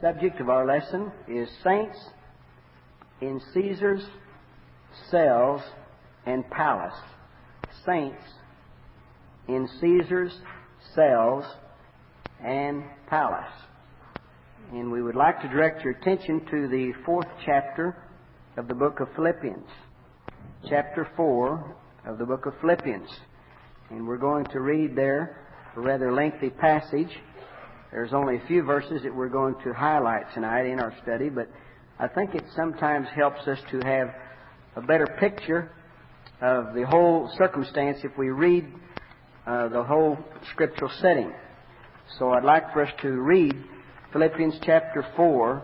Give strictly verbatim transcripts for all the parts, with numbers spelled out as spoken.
Subject of our lesson is Saints in Caesar's Cells and Palace. Saints in Caesar's Cells and Palace. And we would like to direct your attention to the fourth chapter of the book of Philippians. Chapter four of the book of Philippians. And we're going to read there a rather lengthy passage. There's only a few verses that we're going to highlight tonight in our study, but I think it sometimes helps us to have a better picture of the whole circumstance if we read uh, the whole scriptural setting. So I'd like for us to read Philippians chapter four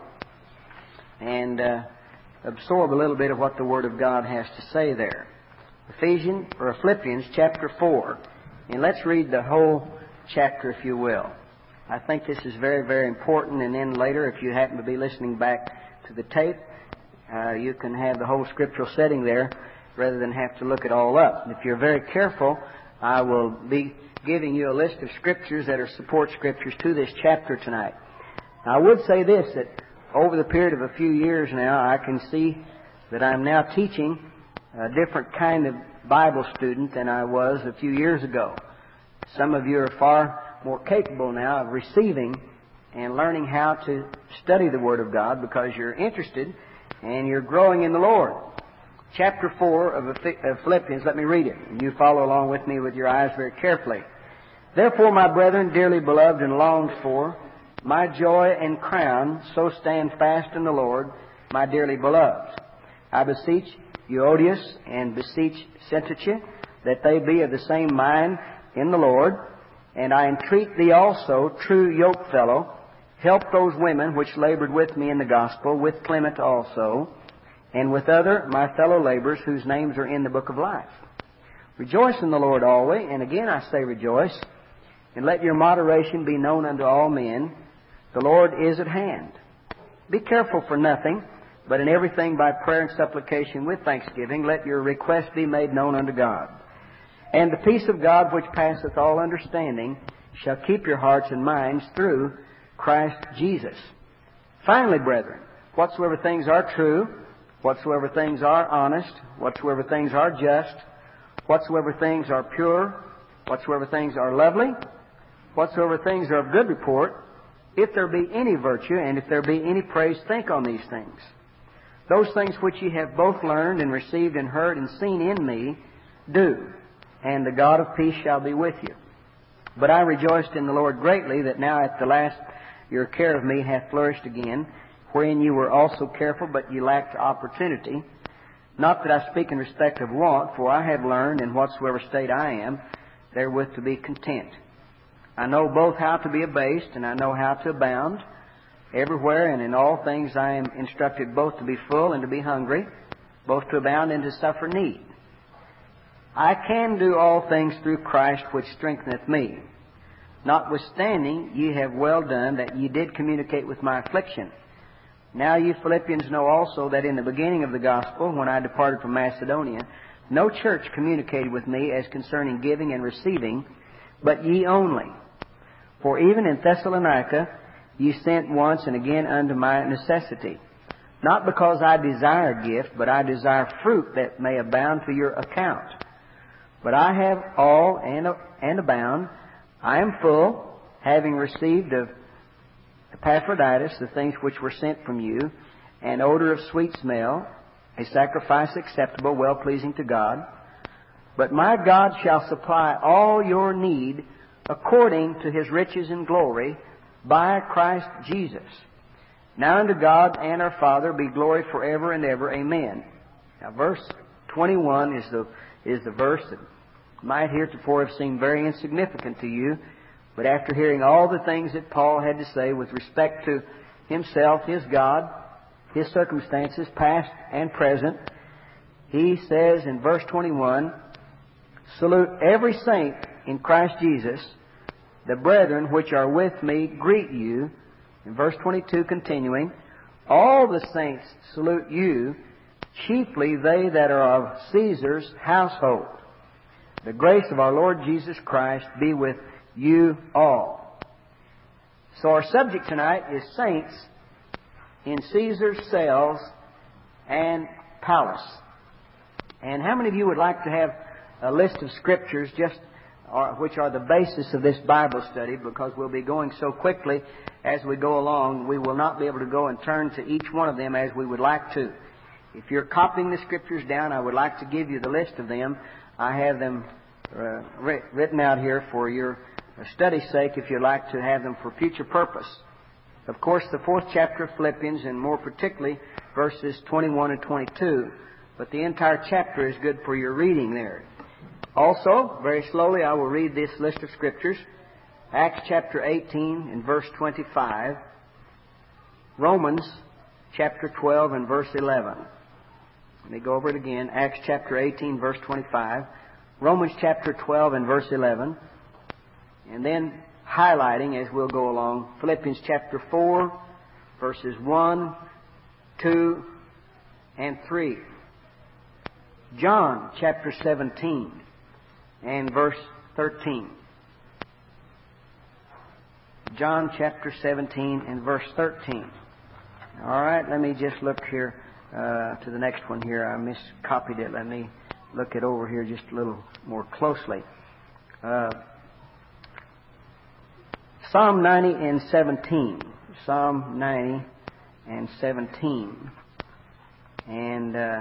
and uh, absorb a little bit of what the Word of God has to say there. Ephesians or Philippians chapter four, and let's read the whole chapter, if you will. I think this is very, very important, and then later, if you happen to be listening back to the tape, uh, you can have the whole scriptural setting there rather than have to look it all up. And if you're very careful, I will be giving you a list of scriptures that are support scriptures to this chapter tonight. Now, I would say this, that over the period of a few years now, I can see that I'm now teaching a different kind of Bible student than I was a few years ago. Some of you are far more capable now of receiving and learning how to study the Word of God because you're interested and you're growing in the Lord. Chapter four of Philippians, let me read it, and you follow along with me with your eyes very carefully. Therefore, my brethren, dearly beloved and longed for, my joy and crown, so stand fast in the Lord, my dearly beloved. I beseech Euodias and beseech Syntyche that they be of the same mind in the Lord. And I entreat thee also, true yokefellow, help those women which labored with me in the gospel, with Clement also, and with other my fellow laborers whose names are in the book of life. Rejoice in the Lord always, and again I say rejoice, and let your moderation be known unto all men. The Lord is at hand. Be careful for nothing, but in everything by prayer and supplication with thanksgiving, let your requests be made known unto God. And the peace of God which passeth all understanding shall keep your hearts and minds through Christ Jesus. Finally, brethren, whatsoever things are true, whatsoever things are honest, whatsoever things are just, whatsoever things are pure, whatsoever things are lovely, whatsoever things are of good report, if there be any virtue and if there be any praise, think on these things. Those things which ye have both learned and received and heard and seen in me, do. And the God of peace shall be with you. But I rejoiced in the Lord greatly that now at the last your care of me hath flourished again, wherein you were also careful, but ye lacked opportunity. Not that I speak in respect of want, for I have learned in whatsoever state I am, therewith to be content. I know both how to be abased, and I know how to abound. Everywhere and in all things I am instructed both to be full and to be hungry, both to abound and to suffer need. I can do all things through Christ which strengtheneth me. Notwithstanding, ye have well done that ye did communicate with my affliction. Now ye Philippians know also that in the beginning of the gospel, when I departed from Macedonia, no church communicated with me as concerning giving and receiving, but ye only. For even in Thessalonica ye sent once and again unto my necessity. Not because I desire gift, but I desire fruit that may abound to your account. But I have all and, and abound. I am full, having received of Epaphroditus the things which were sent from you, an odor of sweet smell, a sacrifice acceptable, well-pleasing to God. But my God shall supply all your need according to His riches and glory by Christ Jesus. Now unto God and our Father be glory forever and ever. Amen. Now verse twenty-one is the is the verse that might heretofore have seemed very insignificant to you, but after hearing all the things that Paul had to say with respect to himself, his God, his circumstances, past and present, he says in verse twenty-one, salute every saint in Christ Jesus. The brethren which are with me greet you. In verse twenty-two continuing, all the saints salute you, chiefly they that are of Caesar's household. The grace of our Lord Jesus Christ be with you all. So our subject tonight is saints in Caesar's cells and palace. And how many of you would like to have a list of scriptures just uh, which are the basis of this Bible study? Because we'll be going so quickly as we go along, we will not be able to go and turn to each one of them as we would like to. If you're copying the scriptures down, I would like to give you the list of them. I have them uh, written out here for your study's sake if you'd like to have them for future purpose. Of course, the fourth chapter of Philippians, and more particularly verses twenty-one and twenty-two. But the entire chapter is good for your reading there. Also, very slowly, I will read this list of scriptures. Acts chapter eighteen and verse twenty-five. Romans chapter twelve and verse eleven. Let me go over it again. Acts chapter eighteen, verse twenty-five. Romans chapter twelve and verse eleven. And then highlighting as we'll go along, Philippians chapter four, verses one, two, and three. John chapter seventeen and verse thirteen. John chapter seventeen and verse thirteen. All right, let me just look here uh, to the next one here. I miscopied it. Let me look it over here just a little more closely. Uh, Psalm ninety and seventeen. Psalm ninety and seventeen. And uh,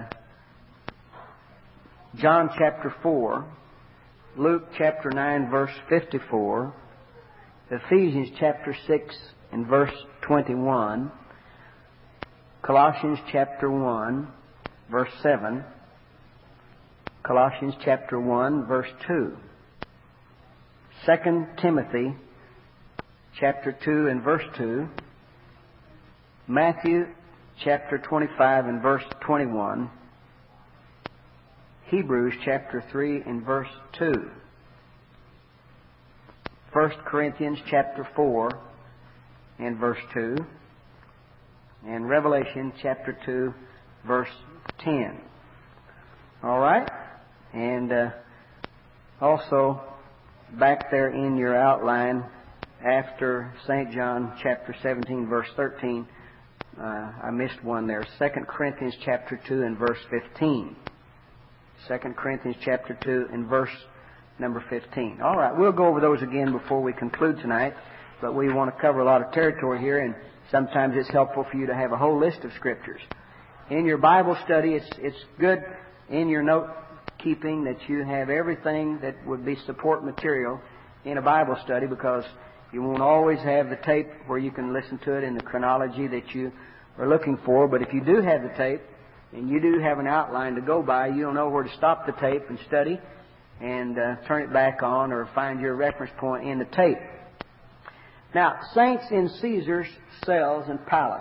John chapter four. Luke chapter nine, verse fifty-four. Ephesians chapter six and verse twenty-one. Colossians chapter one, verse seven. Colossians chapter one, verse two. Second Timothy chapter two and verse two. Matthew chapter twenty-five and verse twenty-one. Hebrews chapter three and verse two. First Corinthians chapter four and verse two. And Revelation chapter two, verse ten. All right? And uh, also, back there in your outline, after Saint John chapter seventeen, verse thirteen, uh, I missed one there. Second Corinthians chapter two and verse fifteen. Second Corinthians chapter two and verse number fifteen. All right, we'll go over those again before we conclude tonight, but we want to cover a lot of territory here, and sometimes it's helpful for you to have a whole list of scriptures. In your Bible study, it's it's good in your note keeping that you have everything that would be support material in a Bible study, because you won't always have the tape where you can listen to it in the chronology that you are looking for. But if you do have the tape and you do have an outline to go by, you'll know where to stop the tape and study and uh, turn it back on, or find your reference point in the tape. Now, saints in Caesar's cells and palace.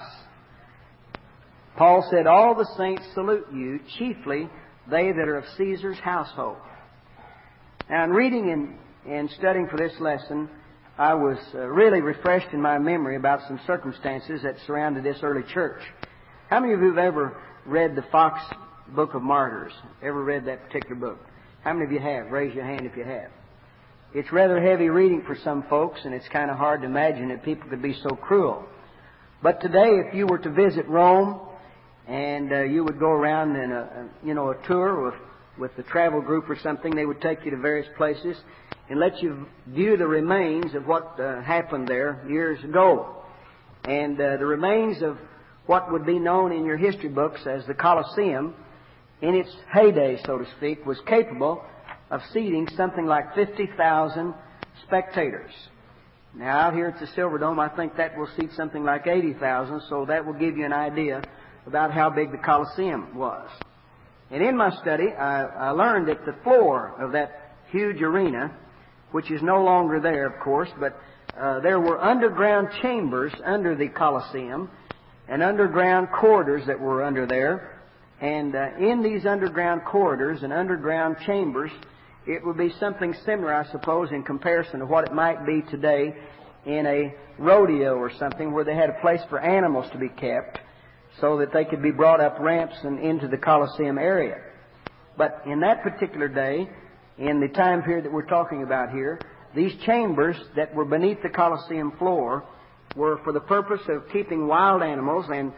Paul said, all the saints salute you, chiefly they that are of Caesar's household. Now, in reading and, and studying for this lesson, I was uh, really refreshed in my memory about some circumstances that surrounded this early church. How many of you have ever read the Fox Book of Martyrs? Ever read that particular book? How many of you have? Raise your hand if you have. It's rather heavy reading for some folks, and it's kind of hard to imagine that people could be so cruel. But today, if you were to visit Rome, and uh, you would go around in a, a you know a tour with with the travel group or something, they would take you to various places and let you view the remains of what uh, happened there years ago. And uh, the remains of what would be known in your history books as the Colosseum, in its heyday, so to speak, was capable of seating something like fifty thousand spectators. Now, out here at the Silverdome, I think that will seat something like eighty thousand, so that will give you an idea about how big the Colosseum was. And in my study, I, I learned that the floor of that huge arena, which is no longer there, of course, but uh, there were underground chambers under the Colosseum and underground corridors that were under there. And uh, in these underground corridors and underground chambers, it would be something similar, I suppose, in comparison to what it might be today in a rodeo or something, where they had a place for animals to be kept so that they could be brought up ramps and into the Colosseum area. But in that particular day, in the time period that we're talking about here, these chambers that were beneath the Colosseum floor were for the purpose of keeping wild animals and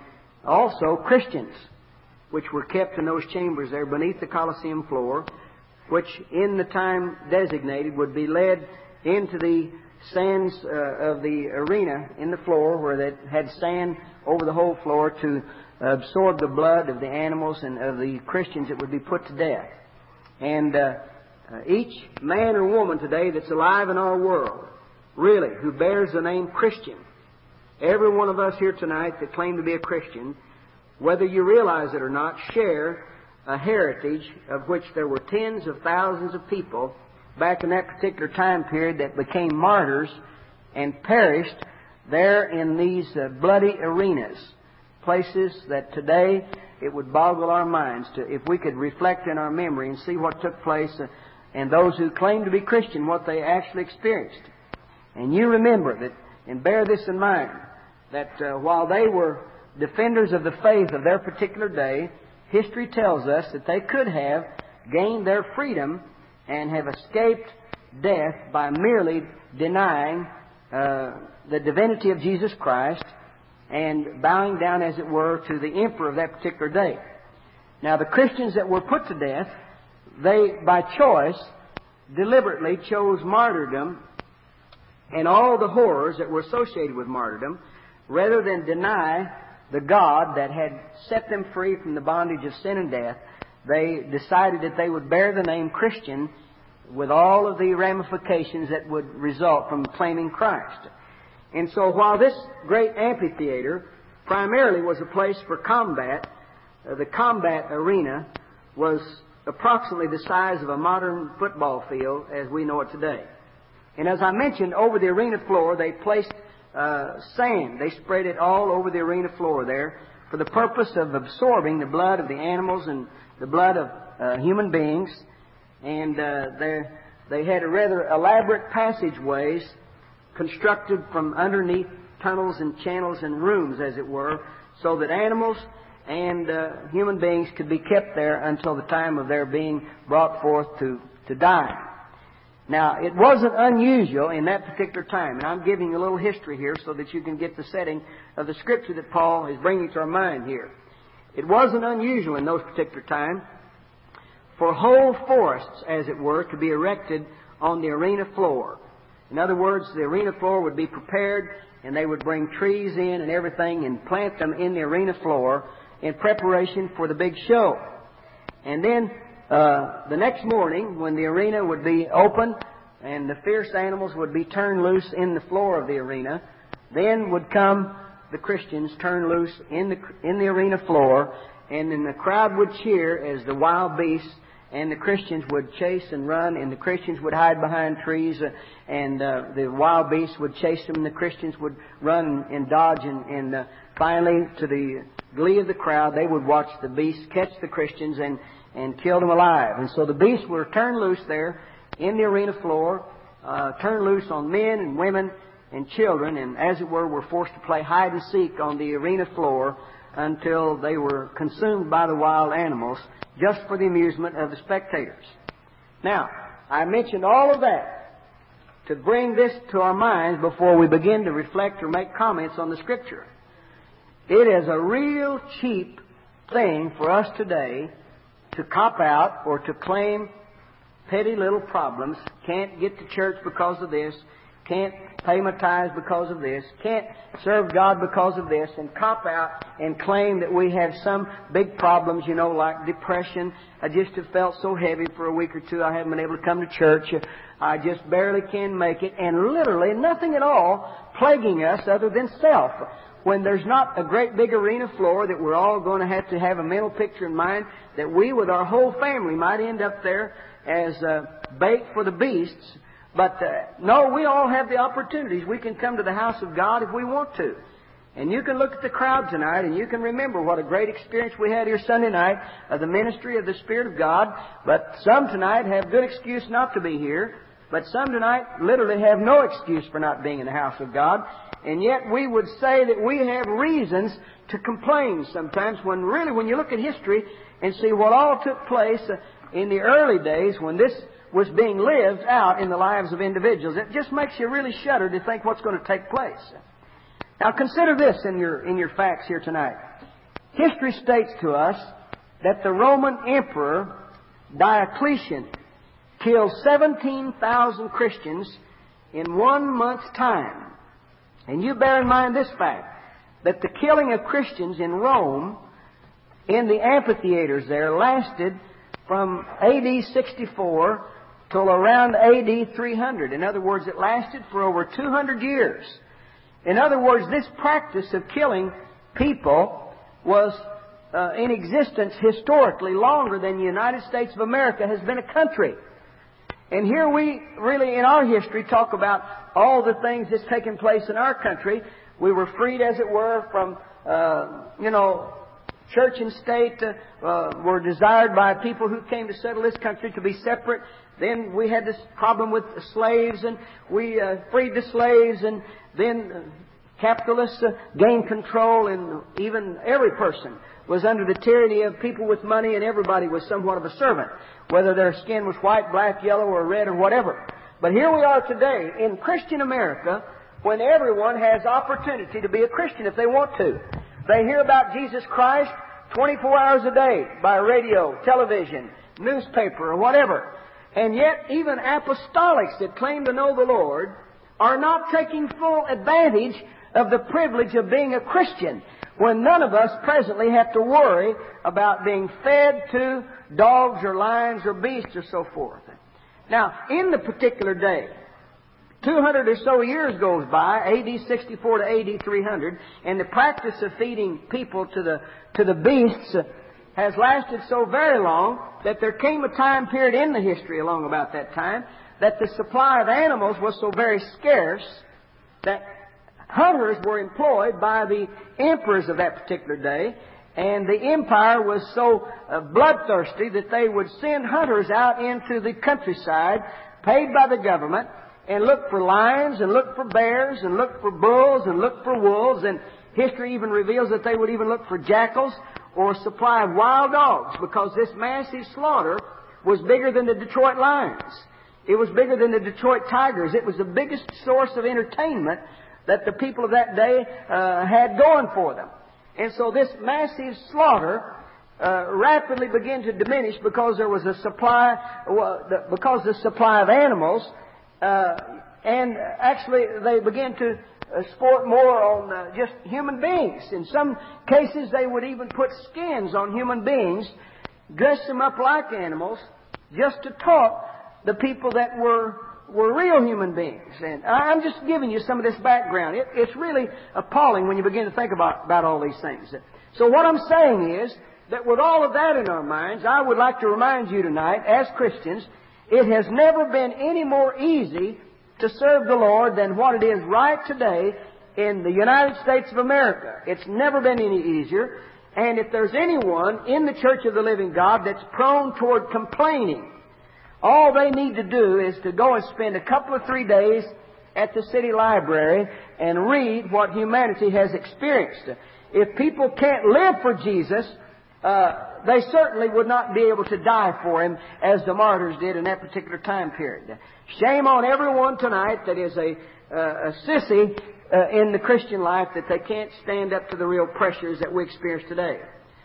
also Christians, which were kept in those chambers there beneath the Colosseum floor, which in the time designated would be led into the sands uh, of the arena in the floor, where they had sand over the whole floor to absorb the blood of the animals and of the Christians that would be put to death. And uh, uh, each man or woman today that's alive in our world, really, who bears the name Christian, every one of us here tonight that claim to be a Christian, whether you realize it or not, share a heritage of which there were tens of thousands of people back in that particular time period that became martyrs and perished there in these uh, bloody arenas, places that today it would boggle our minds to, if we could reflect in our memory and see what took place uh, and those who claim to be Christian, what they actually experienced. And you remember that, and bear this in mind, that uh, while they were defenders of the faith of their particular day, history tells us that they could have gained their freedom and have escaped death by merely denying uh, the divinity of Jesus Christ and bowing down, as it were, to the emperor of that particular day. Now, the Christians that were put to death, they, by choice, deliberately chose martyrdom and all the horrors that were associated with martyrdom, rather than deny the God that had set them free from the bondage of sin and death. They decided that they would bear the name Christian with all of the ramifications that would result from claiming Christ. And so while this great amphitheater primarily was a place for combat, uh, the combat arena was approximately the size of a modern football field as we know it today. And as I mentioned, over the arena floor they placed uh, sand. They spread it all over the arena floor there for the purpose of absorbing the blood of the animals and the blood of uh, human beings. And uh, they, they had a rather elaborate passageways constructed from underneath tunnels and channels and rooms, as it were, so that animals and uh, human beings could be kept there until the time of their being brought forth to, to die. Now, it wasn't unusual in that particular time, and I'm giving you a little history here so that you can get the setting of the Scripture that Paul is bringing to our mind here. It wasn't unusual in those particular times for whole forests, as it were, to be erected on the arena floor. In other words, the arena floor would be prepared, and they would bring trees in and everything and plant them in the arena floor in preparation for the big show. And then uh, the next morning, when the arena would be open and the fierce animals would be turned loose in the floor of the arena, then would come the Christians turned loose in the in the arena floor, and then the crowd would cheer as the wild beasts and the Christians would chase and run, and the Christians would hide behind trees, uh, and uh, the wild beasts would chase them, and the Christians would run and dodge, and, and uh, finally, to the glee of the crowd, they would watch the beasts catch the Christians and, and kill them alive. And so the beasts were turned loose there in the arena floor, uh, turned loose on men and women and children, and as it were, were forced to play hide and seek on the arena floor until they were consumed by the wild animals, just for the amusement of the spectators. Now, I mentioned all of that to bring this to our minds before we begin to reflect or make comments on the Scripture. It is a real cheap thing for us today to cop out or to claim petty little problems. Can't get to church because of this. Can't pay my tithes because of this. Can't serve God because of this. And cop out and claim that we have some big problems, you know, like depression. I just have felt so heavy for a week or two. I haven't been able to come to church. I just barely can make it. And literally nothing at all plaguing us other than self. When there's not a great big arena floor that we're all going to have to have a mental picture in mind that we with our whole family might end up there as uh, bait for the beasts. But uh, no, we all have the opportunities. We can come to the house of God if we want to. And you can look at the crowd tonight and you can remember what a great experience we had here Sunday night of the ministry of the Spirit of God. But some tonight have good excuse not to be here. But some tonight literally have no excuse for not being in the house of God. And yet we would say that we have reasons to complain sometimes, when really when you look at history and see what all took place in the early days when this was being lived out in the lives of individuals, it just makes you really shudder to think what's going to take place. Now consider this in your in your facts here tonight. history states to us that the Roman Emperor Diocletian killed seventeen thousand Christians in one month's time. And you bear in mind this fact, that the killing of Christians in Rome, in the amphitheaters there, lasted from A D sixty-four till around A D three hundred. In other words, it lasted for over two hundred years. In other words, this practice of killing people was uh, in existence historically longer than the United States of America has been a country. And here we really, in our history, talk about all the things that's taken place in our country. We were freed, as it were, from, uh, you know, church and state uh, uh, were desired by people who came to settle this country to be separate. Then we had this problem with the slaves, and we uh, freed the slaves, and then uh, capitalists uh, gained control, and even every person was under the tyranny of people with money, and everybody was somewhat of a servant, whether their skin was white, black, yellow, or red, or whatever. But here we are today in Christian America, when everyone has opportunity to be a Christian if they want to. They hear about Jesus Christ twenty-four hours a day by radio, television, newspaper, or whatever. And yet, even apostolics that claim to know the Lord are not taking full advantage of the privilege of being a Christian, when none of us presently have to worry about being fed to dogs or lions or beasts or so forth. Now, in the particular day, two hundred or so years goes by, A D sixty-four to A D three hundred, and the practice of feeding people to the to the beasts has lasted so very long that there came a time period in the history along about that time that the supply of animals was so very scarce that hunters were employed by the emperors of that particular day, and the empire was so uh, bloodthirsty that they would send hunters out into the countryside, paid by the government, and look for lions, and look for bears, and look for bulls, and look for wolves, and history even reveals that they would even look for jackals or a supply of wild dogs, because this massive slaughter was bigger than the Detroit Lions. It was bigger than the Detroit Tigers. It was the biggest source of entertainment that the people of that day uh, had going for them. And so this massive slaughter uh, rapidly began to diminish because there was a supply, well, the, because the supply of animals, uh, and actually they began to uh, sport more on uh, just human beings. In some cases, they would even put skins on human beings, dress them up like animals, just to taunt the people that were were real human beings. And I'm just giving you some of this background. It, it's really appalling when you begin to think about, about all these things. So what I'm saying is that with all of that in our minds, I would like to remind you tonight, as Christians, it has never been any more easy to serve the Lord than what it is right today in the United States of America. It's never been any easier. And if there's anyone in the Church of the Living God that's prone toward complaining, all they need to do is to go and spend a couple of three days at the city library and read what humanity has experienced. If people can't live for Jesus, uh, they certainly would not be able to die for Him as the martyrs did in that particular time period. Shame on everyone tonight that is a, uh, a sissy uh, in the Christian life, that they can't stand up to the real pressures that we experience today.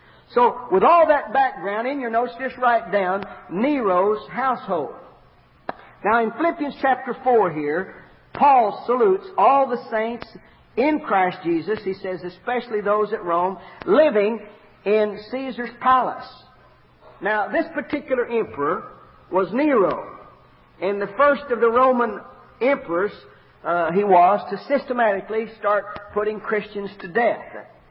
So, with all that background, in your notes, just write down Nero's household. Now, in Philippians chapter four here, Paul salutes all the saints in Christ Jesus. He says, especially those at Rome, living in Caesar's palace. Now, this particular emperor was Nero. And the first of the Roman emperors uh, he was to systematically start putting Christians to death.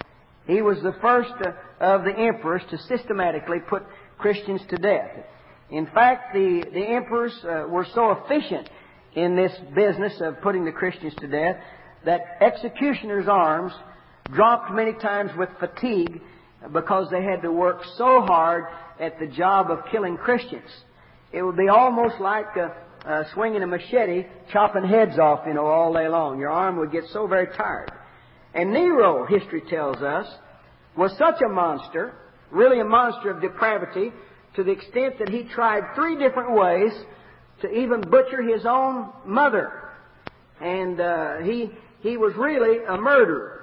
He was the first uh, of the emperors to systematically put Christians to death. In fact, the, the emperors uh, were so efficient in this business of putting the Christians to death that executioners' arms dropped many times with fatigue because they had to work so hard at the job of killing Christians. It would be almost like uh, uh, swinging a machete, chopping heads off, you know, all day long. Your arm would get so very tired. And Nero, history tells us, was such a monster, really a monster of depravity, to the extent that he tried three different ways to even butcher his own mother. And uh, he he was really a murderer.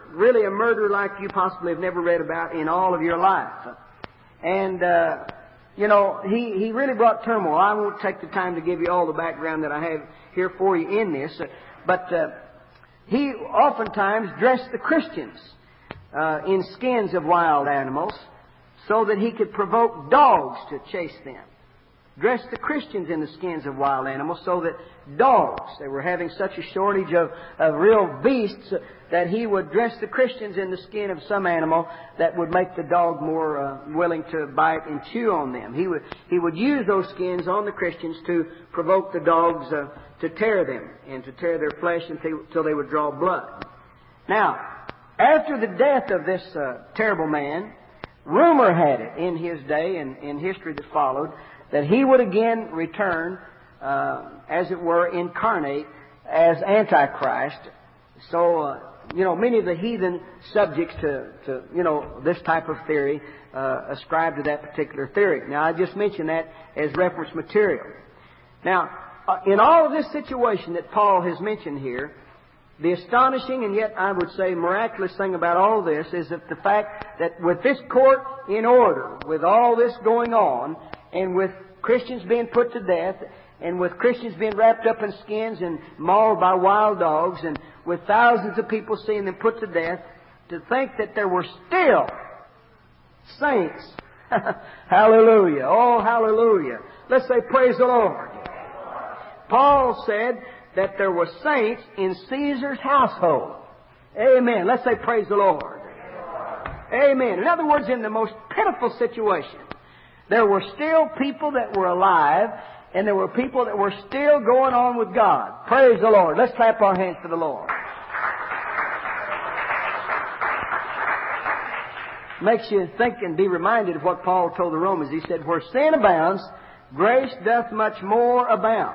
really a murderer like you possibly have never read about in all of your life. And, uh, you know, he, he really brought turmoil. I won't take the time to give you all the background that I have here for you in this. But uh, he oftentimes dressed the Christians uh, in skins of wild animals so that he could provoke dogs to chase them. Dressed the Christians in the skins of wild animals so that dogs, they were having such a shortage of, of real beasts, that he would dress the Christians in the skin of some animal that would make the dog more uh, willing to bite and chew on them. He would, he would use those skins on the Christians to provoke the dogs uh, to tear them and to tear their flesh until they would draw blood. Now, after the death of this uh, terrible man, rumor had it in his day and in history that followed that he would again return, uh, as it were, incarnate as Antichrist. So, uh, you know, many of the heathen subjects to, to you know, this type of theory uh, ascribe to that particular theory. Now, I just mentioned that as reference material. Now, uh, in all of this situation that Paul has mentioned here, the astonishing and yet, I would say, miraculous thing about all this is that the fact that with this court in order, with all this going on, and with Christians being put to death, and with Christians being wrapped up in skins and mauled by wild dogs, and with thousands of people seeing them put to death, to think that there were still saints. Hallelujah. Oh, hallelujah. Let's say praise the Lord. Paul said that there were saints in Caesar's household. Amen. Let's say praise the Lord. Amen. In other words, in the most pitiful situation, there were still people that were alive, and there were people that were still going on with God. Praise the Lord. Let's clap our hands for the Lord. Makes you think and be reminded of what Paul told the Romans. He said, where sin abounds, grace doth much more abound.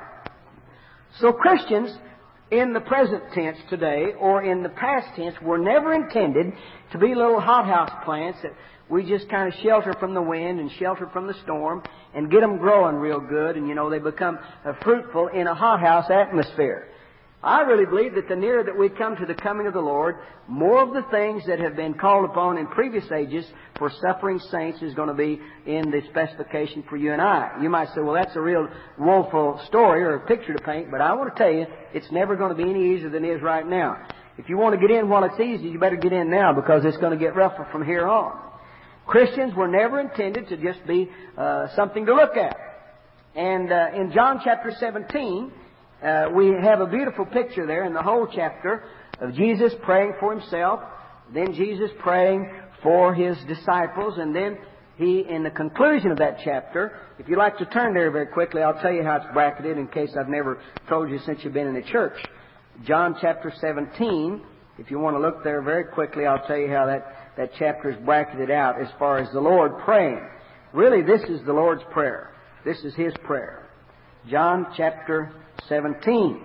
So Christians in the present tense today, or in the past tense, were never intended to be little hothouse plants that we just kind of shelter from the wind and shelter from the storm and get them growing real good, and, you know, they become uh, fruitful in a hothouse atmosphere. I really believe that the nearer that we come to the coming of the Lord, more of the things that have been called upon in previous ages for suffering saints is going to be in the specification for you and I. You might say, well, that's a real woeful story or a picture to paint, but I want to tell you, it's never going to be any easier than it is right now. If you want to get in while it's easy, you better get in now, because it's going to get rougher from here on. Christians were never intended to just be uh, something to look at. And uh, in John chapter seventeen, uh, we have a beautiful picture there in the whole chapter of Jesus praying for Himself, then Jesus praying for His disciples, and then He, in the conclusion of that chapter, if you'd like to turn there very quickly, I'll tell you how it's bracketed in case I've never told you since you've been in the church. John chapter seventeen, if you want to look there very quickly, I'll tell you how that That chapter is bracketed out as far as the Lord praying. Really, this is the Lord's prayer. This is His prayer. John chapter seventeen.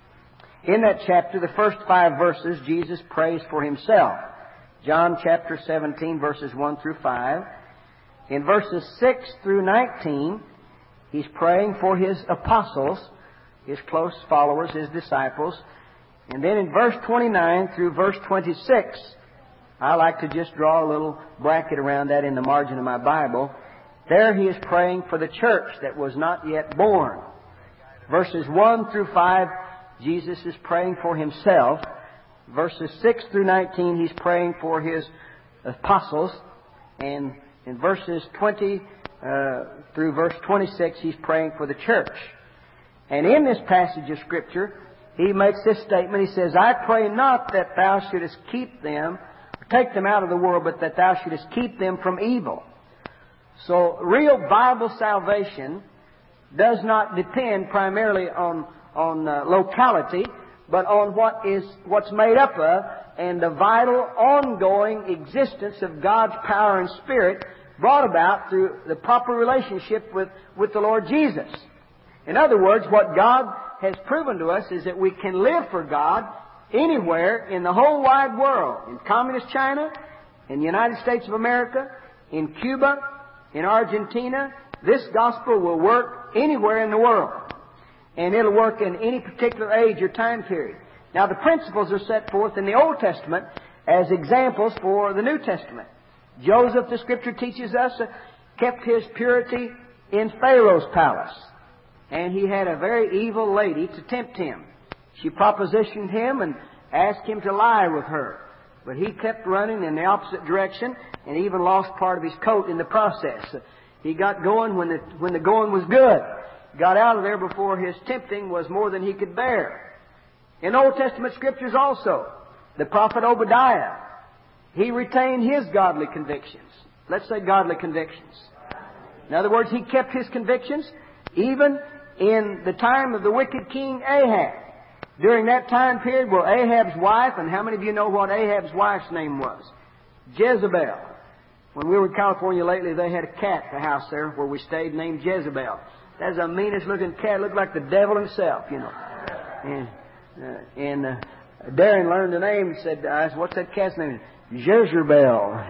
In that chapter, the first five verses, Jesus prays for Himself. John chapter seventeen, verses one through five. In verses six through nineteen, He's praying for His apostles, His close followers, His disciples. And then in verse twenty-nine through verse twenty-six, I like to just draw a little bracket around that in the margin of my Bible. There He is praying for the church that was not yet born. Verses one through five, Jesus is praying for Himself. Verses six through nineteen, He's praying for His apostles. And in verses twenty uh, through verse twenty-six, He's praying for the church. And in this passage of Scripture, He makes this statement. He says, I pray not that Thou shouldest keep them, take them out of the world, but that Thou shouldest keep them from evil. So, real Bible salvation does not depend primarily on on uh, locality, but on what is what's made up of and the vital, ongoing existence of God's power and Spirit brought about through the proper relationship with with the Lord Jesus. In other words, what God has proven to us is that we can live for God anywhere in the whole wide world. In Communist China, in the United States of America, in Cuba, in Argentina. This gospel will work anywhere in the world. And it'll work in any particular age or time period. Now, the principles are set forth in the Old Testament as examples for the New Testament. Joseph, the Scripture teaches us, uh, kept his purity in Pharaoh's palace. And he had a very evil lady to tempt him. She propositioned him and asked him to lie with her. But he kept running in the opposite direction and even lost part of his coat in the process. He got going when the, when the going was good. Got out of there before his tempting was more than he could bear. In Old Testament Scriptures also, the prophet Obadiah, he retained his godly convictions. Let's say godly convictions. In other words, he kept his convictions even in the time of the wicked king Ahab. During that time period, well, Ahab's wife, and how many of you know what Ahab's wife's name was? Jezebel. When we were in California lately, they had a cat at the house there where we stayed named Jezebel. That's the meanest looking cat. Looked like the devil himself, you know. And, uh, and uh, Darren learned the name and said, I said, what's that cat's name? Jezebel.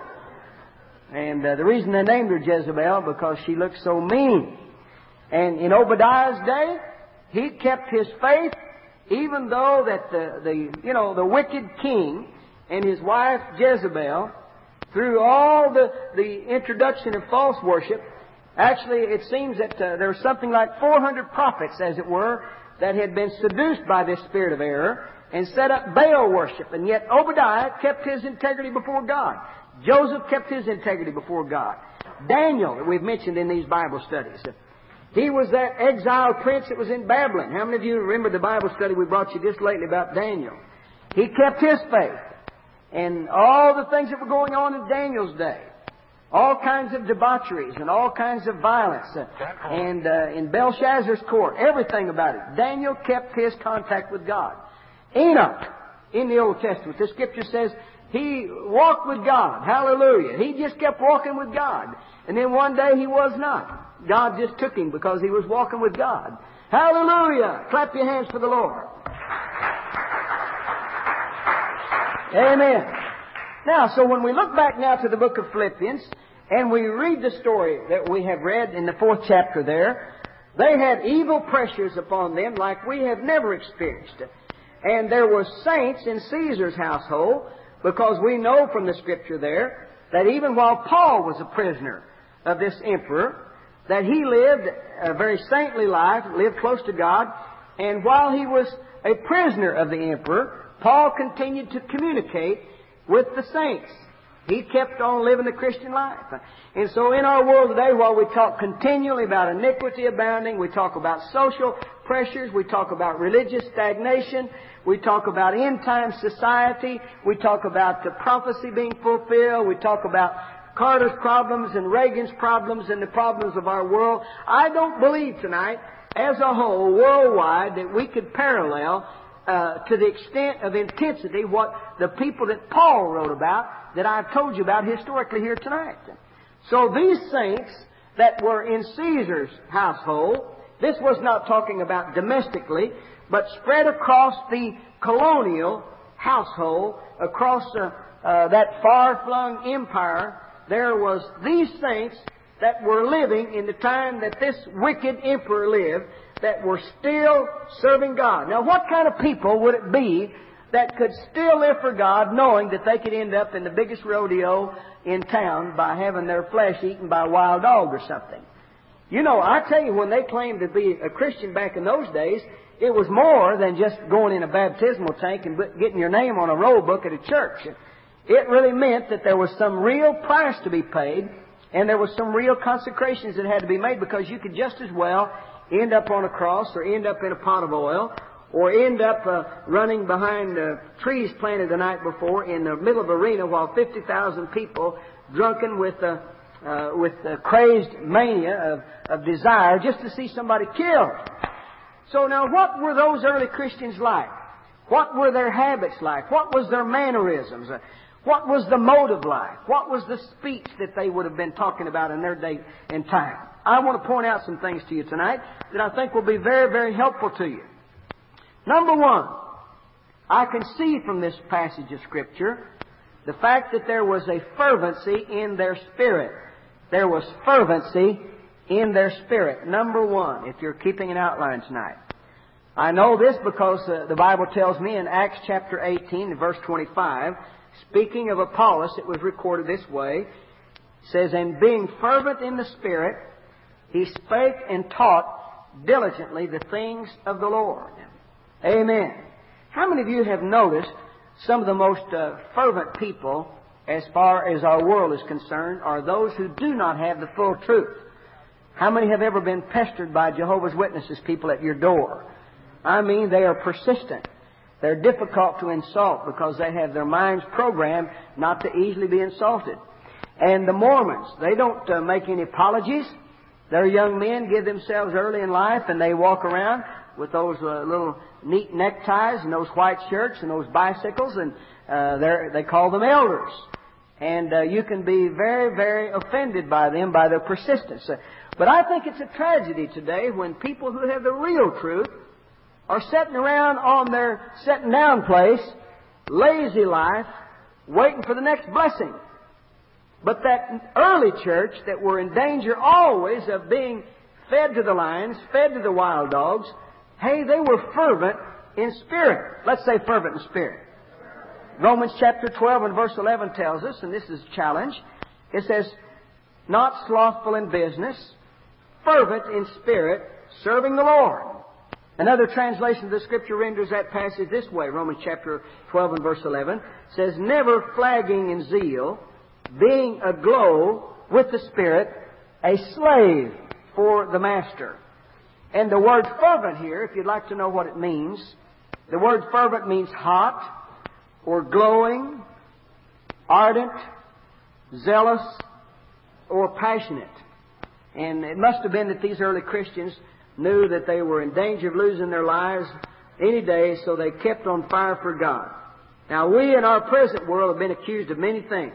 And uh, the reason they named her Jezebel, because she looked so mean. And in Obadiah's day, he kept his faith, even though that the, the you know, the wicked king and his wife Jezebel, through all the, the introduction of false worship, actually it seems that uh, there was something like four hundred prophets, as it were, that had been seduced by this spirit of error and set up Baal worship. And yet Obadiah kept his integrity before God. Joseph kept his integrity before God. Daniel, that we've mentioned in these Bible studies, he was that exiled prince that was in Babylon. How many of you remember the Bible study we brought you just lately about Daniel? He kept his faith. And all the things that were going on in Daniel's day, all kinds of debaucheries and all kinds of violence, uh, and uh, in Belshazzar's court, everything about it. Daniel kept his contact with God. Enoch, in the Old Testament, the Scripture says he walked with God. Hallelujah. He just kept walking with God. And then one day he was not. God just took him because he was walking with God. Hallelujah. Clap your hands for the Lord. Amen. Now, so when we look back now to the book of Philippians, and we read the story that we have read in the fourth chapter there, they had evil pressures upon them like we have never experienced. And there were saints in Caesar's household, because we know from the Scripture there that even while Paul was a prisoner of this emperor, that he lived a very saintly life, lived close to God, and while he was a prisoner of the emperor, Paul continued to communicate with the saints. He kept on living the Christian life. And so in our world today, while we talk continually about iniquity abounding, we talk about social pressures, we talk about religious stagnation, we talk about end-time society, we talk about the prophecy being fulfilled, we talk about Carter's problems and Reagan's problems and the problems of our world. I don't believe tonight, as a whole, worldwide, that we could parallel Uh, to the extent of intensity what the people that Paul wrote about, that I've told you about historically here tonight. So these saints that were in Caesar's household, this was not talking about domestically, but spread across the colonial household, across uh, uh, that far-flung empire, there was these saints that were living in the time that this wicked emperor lived, that were still serving God. Now, what kind of people would it be that could still live for God, knowing that they could end up in the biggest rodeo in town by having their flesh eaten by a wild dog or something? You know, I tell you, when they claimed to be a Christian back in those days, it was more than just going in a baptismal tank and getting your name on a roll book at a church. It really meant that there was some real price to be paid, and there was some real consecrations that had to be made, because you could just as well end up on a cross, or end up in a pot of oil, or end up uh, running behind uh, trees planted the night before in the middle of an arena while fifty thousand people, drunken with uh, uh, with uh, crazed mania of, of desire, just to see somebody killed. So now, what were those early Christians like? What were their habits like? What was their mannerisms? Uh, What was the motive like? What was the speech that they would have been talking about in their day and time? I want to point out some things to you tonight that I think will be very, very helpful to you. Number one, I can see from this passage of Scripture the fact that there was a fervency in their spirit. There was fervency in their spirit. Number one, if you're keeping an outline tonight. I know this because uh, the Bible tells me in Acts chapter eighteen, verse twenty-five, Speaking of Apollos, it was recorded this way. It says, "And being fervent in the Spirit, he spake and taught diligently the things of the Lord." Amen. How many of you have noticed some of the most uh, fervent people, as far as our world is concerned, are those who do not have the full truth? How many have ever been pestered by Jehovah's Witnesses people at your door? I mean, they are persistent. They're difficult to insult because they have their minds programmed not to easily be insulted. And the Mormons, they don't uh, make any apologies. Their young men give themselves early in life, and they walk around with those uh, little neat neckties and those white shirts and those bicycles, and uh, they're, they call them elders. And uh, you can be very, very offended by them, by their persistence. Uh, but I think it's a tragedy today when people who have the real truth are sitting around on their sitting down place, lazy life, waiting for the next blessing. But that early church that were in danger always of being fed to the lions, fed to the wild dogs, hey, they were fervent in spirit. Let's say fervent in spirit. Romans chapter twelve and verse eleven tells us, and this is a challenge, it says, "Not slothful in business, fervent in spirit, serving the Lord." Another translation of the Scripture renders that passage this way. Romans chapter twelve and verse eleven says, "Never flagging in zeal, being aglow with the Spirit, a slave for the Master." And the word fervent here, if you'd like to know what it means, the word fervent means hot, or glowing, ardent, zealous, or passionate. And it must have been that these early Christians knew that they were in danger of losing their lives any day, so they kept on fire for God. Now, we in our present world have been accused of many things,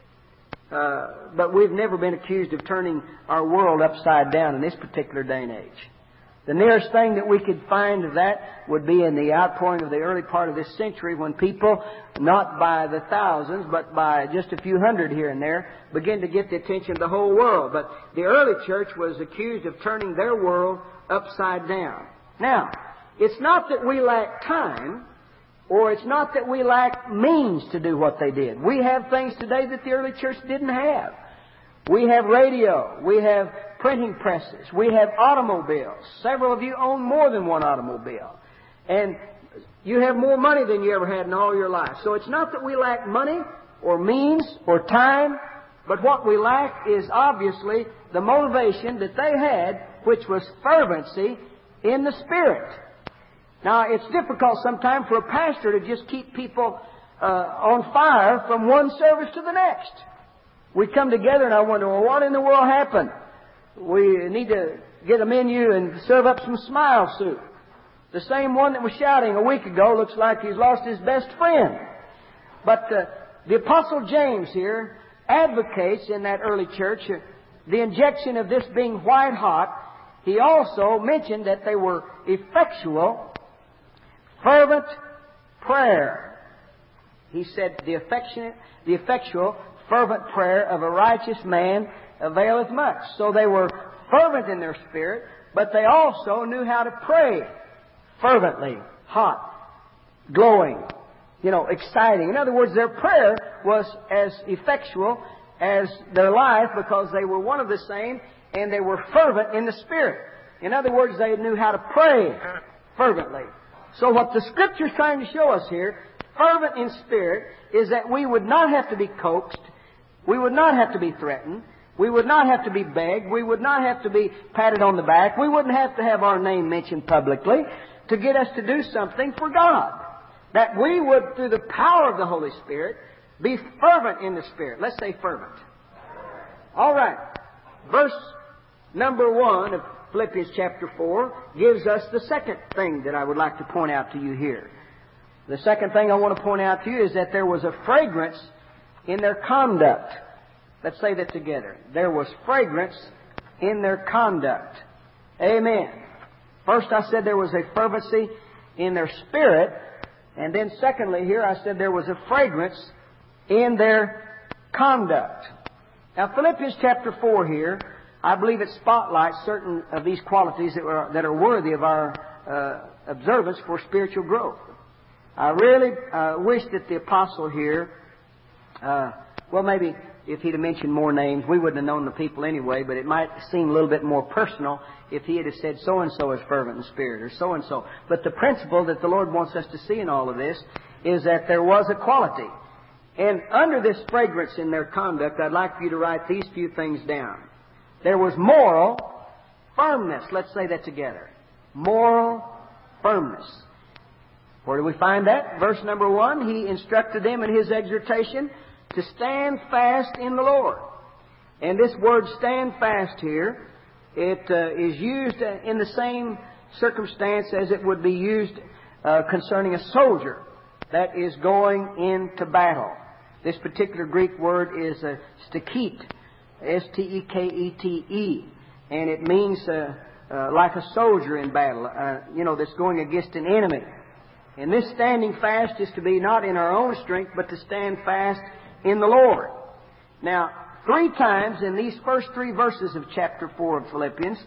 uh, but we've never been accused of turning our world upside down in this particular day and age. The nearest thing that we could find of that would be in the outpouring of the early part of this century, when people, not by the thousands, but by just a few hundred here and there, begin to get the attention of the whole world. But the early church was accused of turning their world upside down. Now, it's not that we lack time, or it's not that we lack means to do what they did. We have things today that the early church didn't have. We have radio. We have printing presses. We have automobiles. Several of you own more than one automobile. And you have more money than you ever had in all your life. So it's not that we lack money or means or time, but what we lack is obviously the motivation that they had, which was fervency in the Spirit. Now, it's difficult sometimes for a pastor to just keep people uh, on fire from one service to the next. We come together and I wonder, well, what in the world happened? We need to get a menu and serve up some smile soup. The same one that was shouting a week ago looks like he's lost his best friend. But uh, the Apostle James here advocates in that early church uh, the injection of this being white hot. He also mentioned that they were effectual, fervent prayer. He said the affectionate, the effectual, fervent prayer of a righteous man availeth much. So they were fervent in their spirit, but they also knew how to pray fervently, hot, glowing, you know, exciting. In other words, their prayer was as effectual as their life, because they were one of the same, and they were fervent in the Spirit. In other words, they knew how to pray fervently. So what the Scripture is trying to show us here, fervent in spirit, is that we would not have to be coaxed, we would not have to be threatened, we would not have to be begged, we would not have to be patted on the back, we wouldn't have to have our name mentioned publicly to get us to do something for God. That we would, through the power of the Holy Spirit, be fervent in the Spirit. Let's say fervent. All right. Verse number one of Philippians chapter four gives us the second thing that I would like to point out to you here. The second thing I want to point out to you is that there was a fragrance in their conduct. Let's say that together. There was fragrance in their conduct. Amen. First I said there was a fervency in their spirit. And then secondly here I said there was a fragrance in their conduct. Now Philippians chapter four here, I believe it spotlights certain of these qualities that are, that are worthy of our uh, observance for spiritual growth. I really uh, wish that the apostle here Uh, well, maybe if he'd have mentioned more names, we wouldn't have known the people anyway, but it might seem a little bit more personal if he had have said so-and-so is fervent in spirit or so-and-so. But the principle that the Lord wants us to see in all of this is that there was a quality. And under this fragrance in their conduct, I'd like for you to write these few things down. There was moral firmness. Let's say that together. Moral firmness. Where do we find that? Verse number one, he instructed them in his exhortation to stand fast in the Lord. And this word stand fast here, it uh, is used in the same circumstance as it would be used uh, concerning a soldier that is going into battle. This particular Greek word is uh, stekete, S T E K E T E, and it means uh, uh, like a soldier in battle, uh, you know, that's going against an enemy. And this standing fast is to be not in our own strength, but to stand fast in the Lord. Now, three times in these first three verses of chapter four of Philippians,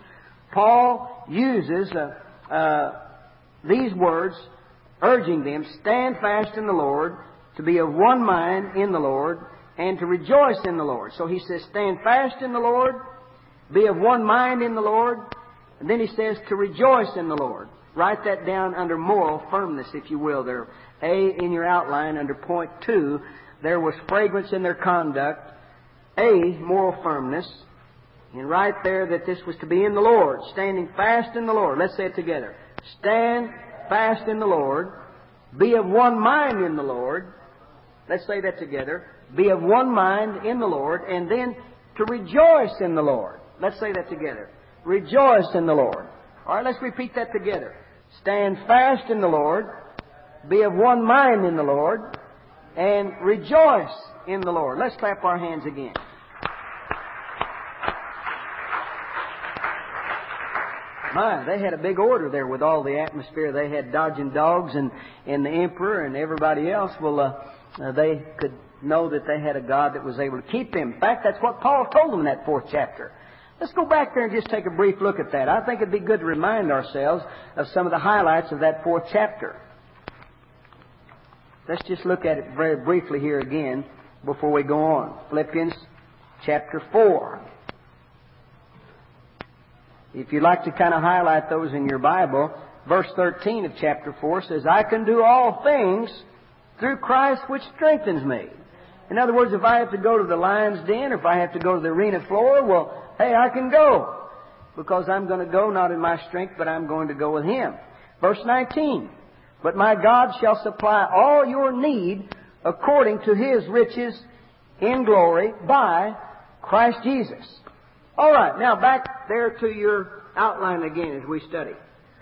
Paul uses uh, uh, these words, urging them, stand fast in the Lord, to be of one mind in the Lord, and to rejoice in the Lord. So he says, stand fast in the Lord, be of one mind in the Lord, and then he says to rejoice in the Lord. Write that down under moral firmness, if you will. There, A, in your outline, under point two, there was fragrance in their conduct. A, moral firmness. And right there that this was to be in the Lord, standing fast in the Lord. Let's say it together. Stand fast in the Lord. Be of one mind in the Lord. Let's say that together. Be of one mind in the Lord. And then to rejoice in the Lord. Let's say that together. Rejoice in the Lord. All right, let's repeat that together. Stand fast in the Lord, be of one mind in the Lord, and rejoice in the Lord. Let's clap our hands again. My, they had a big order there with all the atmosphere. They had dodging dogs and, and the emperor and everybody else. Well, uh, uh, they could know that they had a God that was able to keep them. In fact, that's what Paul told them in that fourth chapter. Let's go back there and just take a brief look at that. I think it'd be good to remind ourselves of some of the highlights of that fourth chapter. Let's just look at it very briefly here again before we go on. Philippians chapter four. If you'd like to kind of highlight those in your Bible, verse thirteen of chapter four says, I can do all things through Christ which strengthens me. In other words, if I have to go to the lion's den, or if I have to go to the arena floor, well, hey, I can go, because I'm going to go not in my strength, but I'm going to go with Him. Verse nineteen, but my God shall supply all your need according to His riches in glory by Christ Jesus. All right, now back there to your outline again as we study.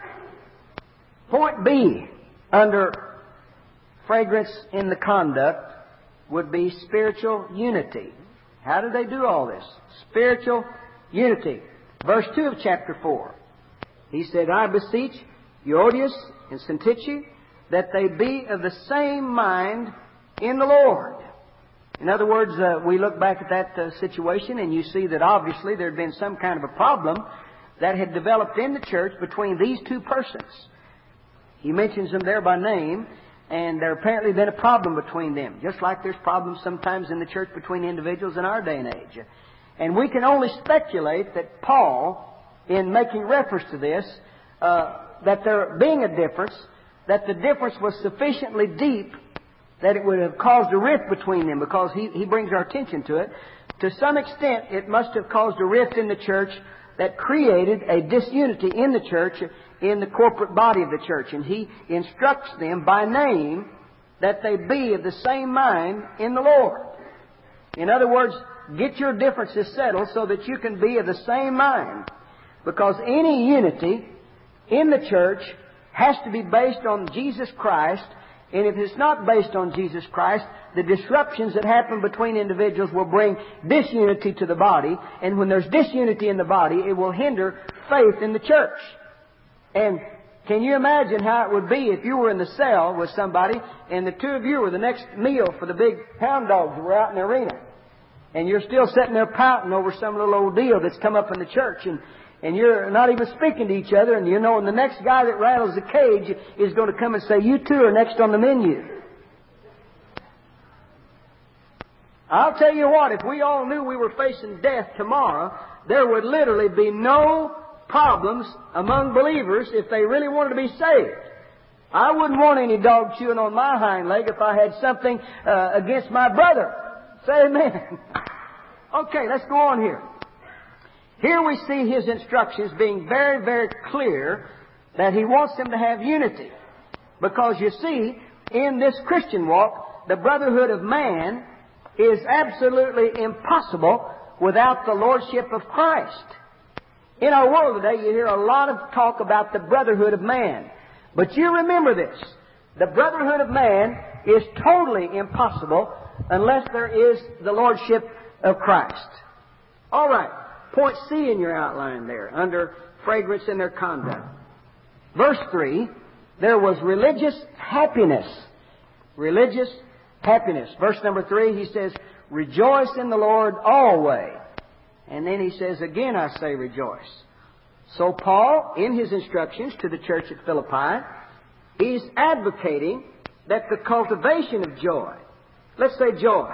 Point B, under fragrance in the conduct, would be spiritual unity. How did they do all this? Spiritual unity. Verse two of chapter four. He said, I beseech Euodias and Syntyche that they be of the same mind in the Lord. In other words, uh, we look back at that uh, situation and you see that obviously there had been some kind of a problem that had developed in the church between these two persons. He mentions them there by name, and there apparently been a problem between them, just like there's problems sometimes in the church between individuals in our day and age. And we can only speculate that Paul, in making reference to this, uh, that there being a difference, that the difference was sufficiently deep that it would have caused a rift between them, because he, he brings our attention to it. To some extent, it must have caused a rift in the church that created a disunity in the church, in the corporate body of the church. And he instructs them by name that they be of the same mind in the Lord. In other words, get your differences settled so that you can be of the same mind. Because any unity in the church has to be based on Jesus Christ. And if it's not based on Jesus Christ, the disruptions that happen between individuals will bring disunity to the body. And when there's disunity in the body, it will hinder faith in the church. And can you imagine how it would be if you were in the cell with somebody and the two of you were the next meal for the big hound dogs that were out in the arena? And you're still sitting there pouting over some little old deal that's come up in the church. And, and you're not even speaking to each other. And you know, and the next guy that rattles the cage is going to come and say, you two are next on the menu. I'll tell you what, if we all knew we were facing death tomorrow, there would literally be no problems among believers if they really wanted to be saved. I wouldn't want any dog chewing on my hind leg if I had something uh, against my brother. Say amen. Okay, let's go on here. Here we see His instructions being very, very clear that He wants them to have unity. Because you see, in this Christian walk, the brotherhood of man is absolutely impossible without the lordship of Christ. In our world today, you hear a lot of talk about the brotherhood of man. But you remember this. The brotherhood of man is totally impossible unless there is the lordship of Christ. All right. Point C in your outline there, under fragrance in their conduct. Verse three, there was religious happiness. Religious happiness. Verse number three, he says, rejoice in the Lord always. And then he says, again I say rejoice. So Paul, in his instructions to the church at Philippi, he's advocating that the cultivation of joy. Let's say joy.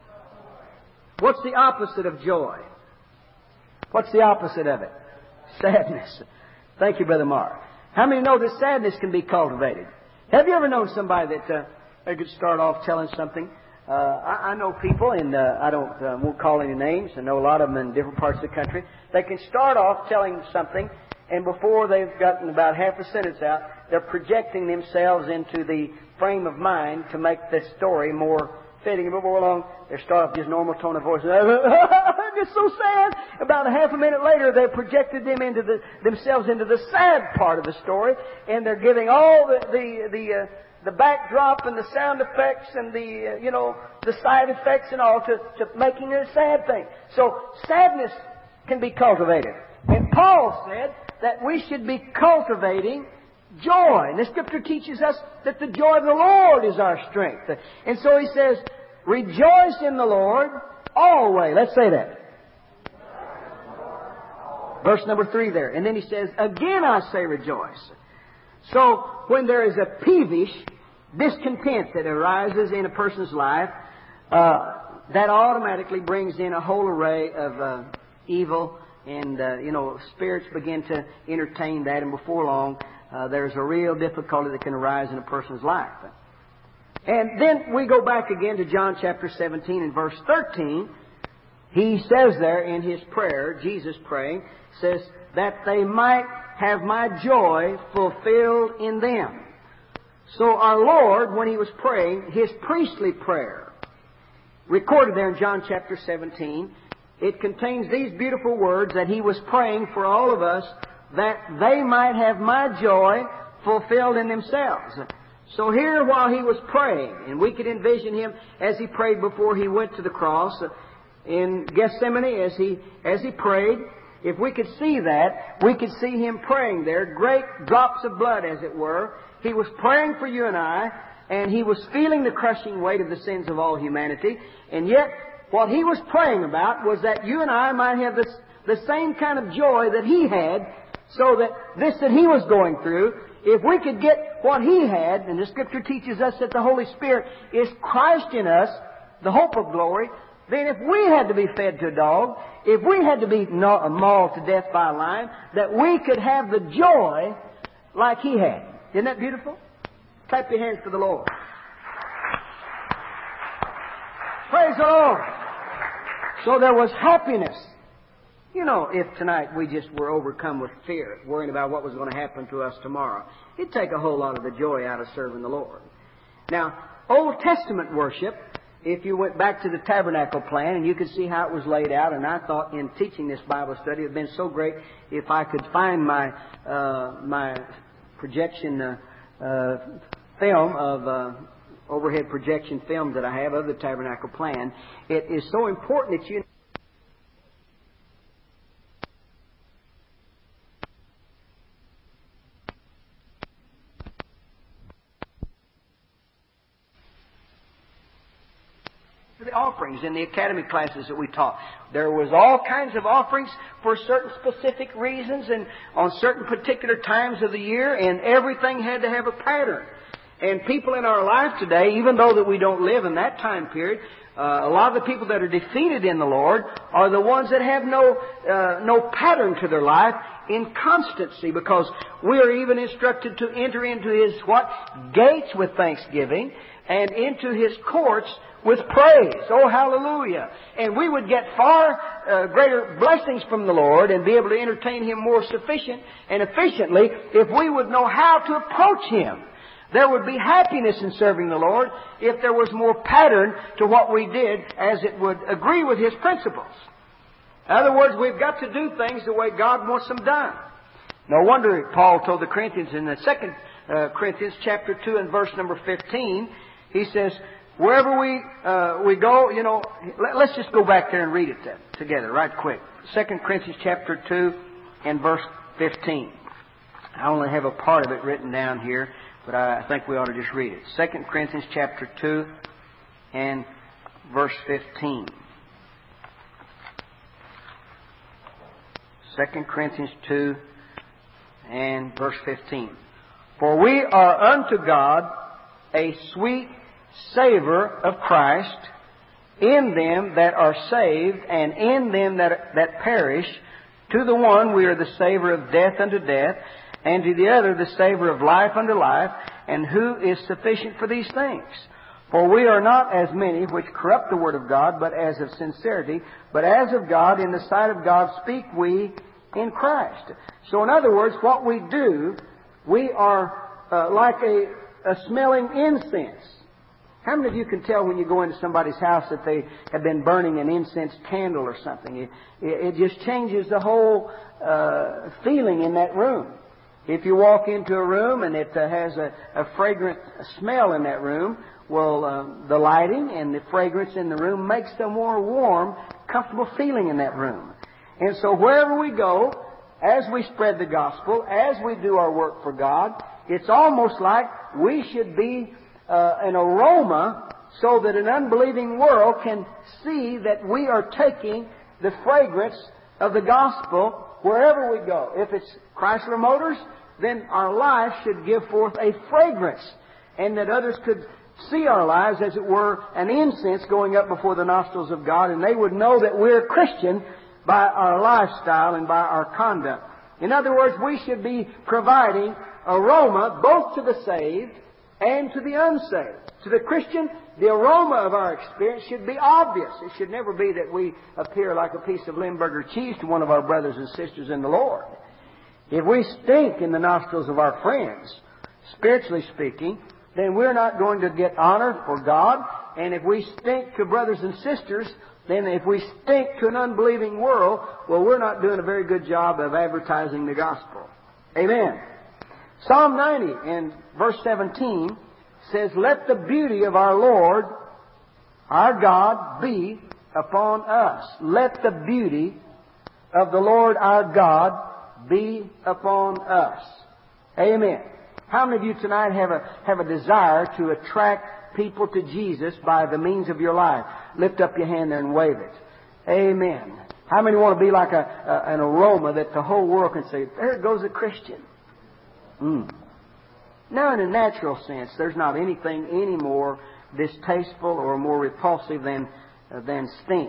What's the opposite of joy? What's the opposite of it? Sadness. Thank you, Brother Mark. How many know that sadness can be cultivated? Have you ever known somebody that uh, they could start off telling something? Uh, I, I know people, and uh, I don't uh, won't call any names. I know a lot of them in different parts of the country. They can start off telling something, and before they've gotten about half a sentence out, they're projecting themselves into the frame of mind to make the story more fitting. Before long, they start off just normal tone of voice. It's so sad. About a half a minute later, they've projected them into the, themselves into the sad part of the story, and they're giving all the the the, uh, the backdrop and the sound effects and the uh, you know the side effects and all to, to making it a sad thing. So sadness can be cultivated, and Paul said that we should be cultivating joy. And the Scripture teaches us that the joy of the Lord is our strength. And so he says, rejoice in the Lord always. Let's say that. Verse number three there. And then he says, again I say rejoice. So when there is a peevish discontent that arises in a person's life, uh, that automatically brings in a whole array of uh, evil. And, uh, you know, spirits begin to entertain that. And before long, Uh, there's a real difficulty that can arise in a person's life. And then we go back again to John chapter seventeen and verse thirteen. He says there in His prayer, Jesus praying, says, that they might have my joy fulfilled in them. So our Lord, when He was praying, His priestly prayer, recorded there in John chapter seventeen, it contains these beautiful words that He was praying for all of us, that they might have my joy fulfilled in themselves. So here while He was praying, and we could envision Him as He prayed before He went to the cross in Gethsemane, as He as He prayed, if we could see that, we could see Him praying there, great drops of blood as it were. He was praying for you and I, and He was feeling the crushing weight of the sins of all humanity, and yet what He was praying about was that you and I might have this, the same kind of joy that He had. So that this that He was going through, if we could get what He had, and the Scripture teaches us that the Holy Spirit is Christ in us, the hope of glory, then if we had to be fed to a dog, if we had to be mauled to death by a lion, that we could have the joy like He had. Isn't that beautiful? Clap your hands for the Lord. Praise the Lord. So there was happiness. You know, if tonight we just were overcome with fear, worrying about what was going to happen to us tomorrow, it'd take a whole lot of the joy out of serving the Lord. Now, Old Testament worship, if you went back to the tabernacle plan and you could see how it was laid out, and I thought in teaching this Bible study it would have been so great if I could find my uh, my projection uh, uh, film of uh, overhead projection film that I have of the tabernacle plan. It is so important that you the offerings in the academy classes that we taught. There was all kinds of offerings for certain specific reasons and on certain particular times of the year, and everything had to have a pattern. And people in our life today, even though that we don't live in that time period, Uh, a lot of the people that are defeated in the Lord are the ones that have no uh, no pattern to their life in constancy, because we are even instructed to enter into His what? Gates with thanksgiving and into His courts with praise. Oh, hallelujah. And we would get far uh, greater blessings from the Lord and be able to entertain Him more sufficient and efficiently if we would know how to approach Him. There would be happiness in serving the Lord if there was more pattern to what we did as it would agree with His principles. In other words, we've got to do things the way God wants them done. No wonder Paul told the Corinthians in the second uh, Corinthians chapter two and verse number fifteen, he says, wherever we uh, we go, you know, let, let's just go back there and read it then, together right quick. Second Corinthians chapter two and verse fifteen. I only have a part of it written down here, but I think we ought to just read it. Second Corinthians chapter two and verse fifteen. Second Corinthians two and verse fifteen. For we are unto God a sweet savour of Christ in them that are saved and in them that, that perish. To the one we are the savour of death unto death, and to the other the savour of life unto life. And who is sufficient for these things? For we are not as many which corrupt the word of God, but as of sincerity, but as of God, in the sight of God speak we in Christ. So in other words, what we do, we are uh, like a, a smelling incense. How many of you can tell when you go into somebody's house that they have been burning an incense candle or something? It, it just changes the whole uh, feeling in that room. If you walk into a room and it uh, has a, a fragrant smell in that room, well, uh, the lighting and the fragrance in the room makes the more warm, comfortable feeling in that room. And so wherever we go, as we spread the gospel, as we do our work for God, it's almost like we should be uh, an aroma so that an unbelieving world can see that we are taking the fragrance of the gospel wherever we go. If it's Chrysler Motors, then our life should give forth a fragrance, and that others could see our lives, as it were, an incense going up before the nostrils of God, and they would know that we're Christian by our lifestyle and by our conduct. In other words, we should be providing aroma both to the saved and to the unsaved. To the Christian, the aroma of our experience should be obvious. It should never be that we appear like a piece of Limburger cheese to one of our brothers and sisters in the Lord. If we stink in the nostrils of our friends, spiritually speaking, then we're not going to get honor for God. And if we stink to brothers and sisters, then if we stink to an unbelieving world, well, we're not doing a very good job of advertising the gospel. Amen. Psalm ninety and verse seventeen says, let the beauty of our Lord, our God, be upon us. Let the beauty of the Lord our God be upon us. Amen. How many of you tonight have a, have a desire to attract people to Jesus by the means of your life? Lift up your hand there and wave it. Amen. How many want to be like a, a, an aroma that the whole world can say, there goes a Christian? Mm. Now, in a natural sense, there's not anything any more distasteful or more repulsive than, uh, than stink.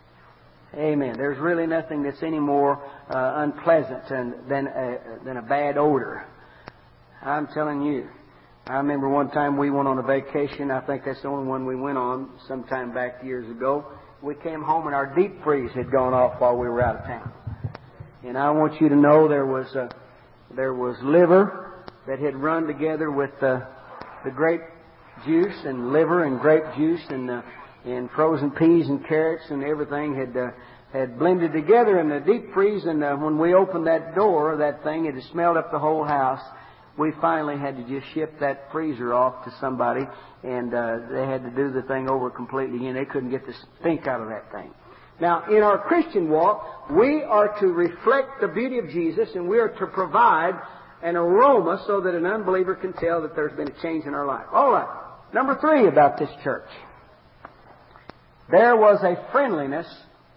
Amen. There's really nothing that's any more uh, unpleasant than, than, a, than a bad odor. I'm telling you. I remember one time we went on a vacation. I think that's the only one we went on sometime back years ago. We came home and our deep freeze had gone off while we were out of town. And I want you to know there was a, there was liver that had run together with uh, the grape juice, and liver and grape juice and uh, and frozen peas and carrots and everything had uh, had blended together in the deep freeze. And uh, when we opened that door, that thing, it had smelled up the whole house. We finally had to just ship that freezer off to somebody, and uh, they had to do the thing over completely again. They couldn't get the stink out of that thing. Now, in our Christian walk, we are to reflect the beauty of Jesus, and we are to provide an aroma so that an unbeliever can tell that there's been a change in our life. All right. Number three about this church. There was a friendliness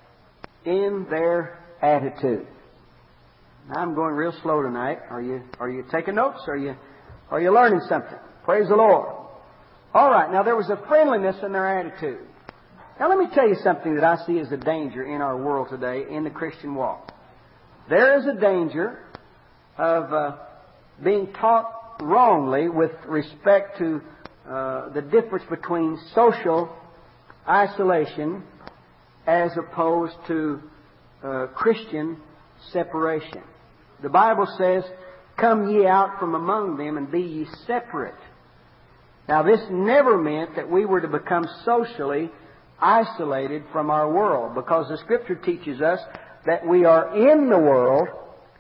in their attitude. Now, I'm going real slow tonight. Are you are you taking notes? Are you are you learning something? Praise the Lord. All right. Now, there was a friendliness in their attitude. Now let me tell you something that I see as a danger in our world today in the Christian walk. There is a danger of uh, being taught wrongly with respect to uh, the difference between social isolation as opposed to uh, Christian separation. The Bible says, "Come ye out from among them and be ye separate." Now this never meant that we were to become socially isolated from our world, because the Scripture teaches us that we are in the world,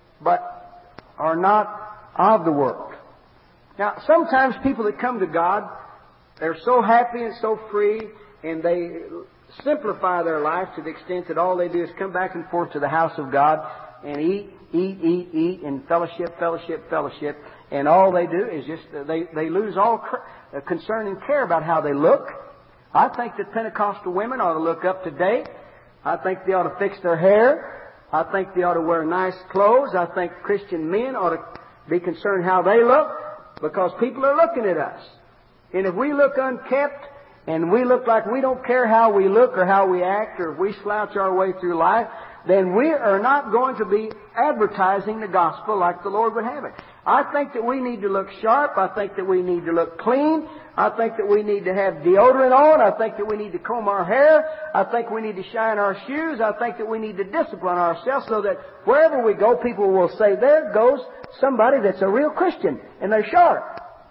but are not of the world. Now, sometimes people that come to God, they're so happy and so free, and they simplify their life to the extent that all they do is come back and forth to the house of God and eat, eat, eat, eat, and fellowship, fellowship, fellowship, and all they do is just, they, they lose all concern and care about how they look. I think that Pentecostal women ought to look up to date. I think they ought to fix their hair. I think they ought to wear nice clothes. I think Christian men ought to be concerned how they look, because people are looking at us. And if we look unkept and we look like we don't care how we look or how we act, or if we slouch our way through life, then we are not going to be advertising the gospel like the Lord would have it. I think that we need to look sharp. I think that we need to look clean. I think that we need to have deodorant on. I think that we need to comb our hair. I think we need to shine our shoes. I think that we need to discipline ourselves so that wherever we go, people will say, "There goes somebody that's a real Christian," and they're sharp.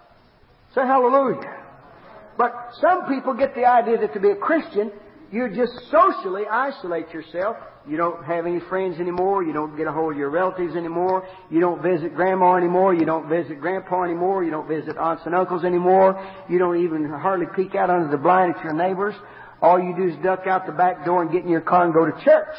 Say hallelujah. But some people get the idea that to be a Christian, you just socially isolate yourself. You don't have any friends anymore. You don't get a hold of your relatives anymore. You don't visit grandma anymore. You don't visit grandpa anymore. You don't visit aunts and uncles anymore. You don't even hardly peek out under the blind at your neighbors. All you do is duck out the back door and get in your car and go to church.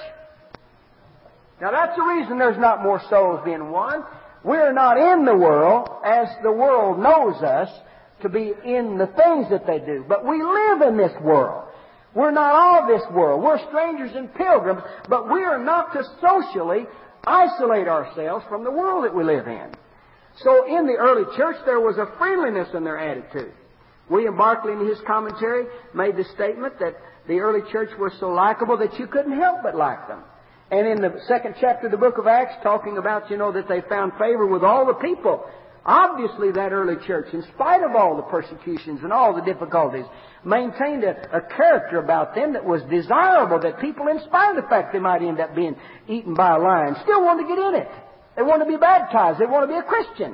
Now that's the reason there's not more souls being won. We're not in the world as the world knows us to be in the things that they do. But we live in this world. We're not of this world. We're strangers and pilgrims, but we are not to socially isolate ourselves from the world that we live in. So in the early church, there was a friendliness in their attitude. William Barclay, in his commentary, made the statement that the early church was so likable that you couldn't help but like them. And in the second chapter of the book of Acts, talking about, you know, that they found favor with all the people. Obviously, that early church, in spite of all the persecutions and all the difficulties, maintained a, a character about them that was desirable, that people, in spite of the fact they might end up being eaten by a lion, still wanted to get in it. They wanted to be baptized. They wanted to be a Christian.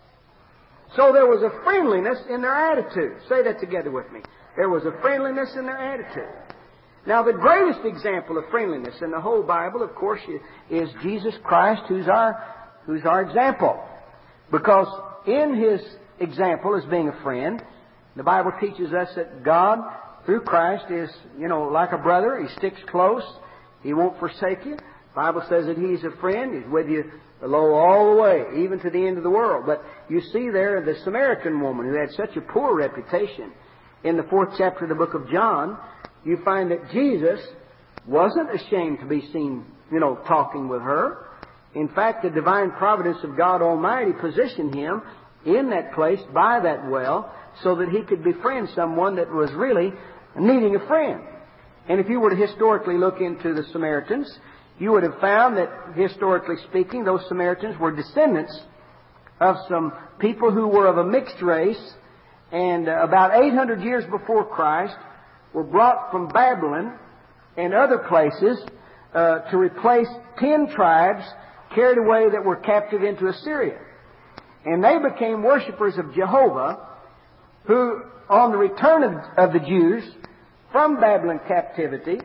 So there was a friendliness in their attitude. Say that together with me. There was a friendliness in their attitude. Now, the greatest example of friendliness in the whole Bible, of course, is Jesus Christ, who's our, who's our example. Because in His example as being a friend, the Bible teaches us that God, through Christ, is, you know, like a brother. He sticks close. He won't forsake you. The Bible says that He's a friend. He's with you, lo, all the way, even to the end of the world. But you see there the Samaritan woman who had such a poor reputation. In the fourth chapter of the book of John, you find that Jesus wasn't ashamed to be seen, you know, talking with her. In fact, the divine providence of God Almighty positioned him in that place by that well so that he could befriend someone that was really needing a friend. And if you were to historically look into the Samaritans, you would have found that, historically speaking, those Samaritans were descendants of some people who were of a mixed race, and uh, about eight hundred years before Christ were brought from Babylon and other places uh, to replace ten tribes carried away that were captive into Assyria. And they became worshippers of Jehovah, who, on the return of, of the Jews from Babylon captivity,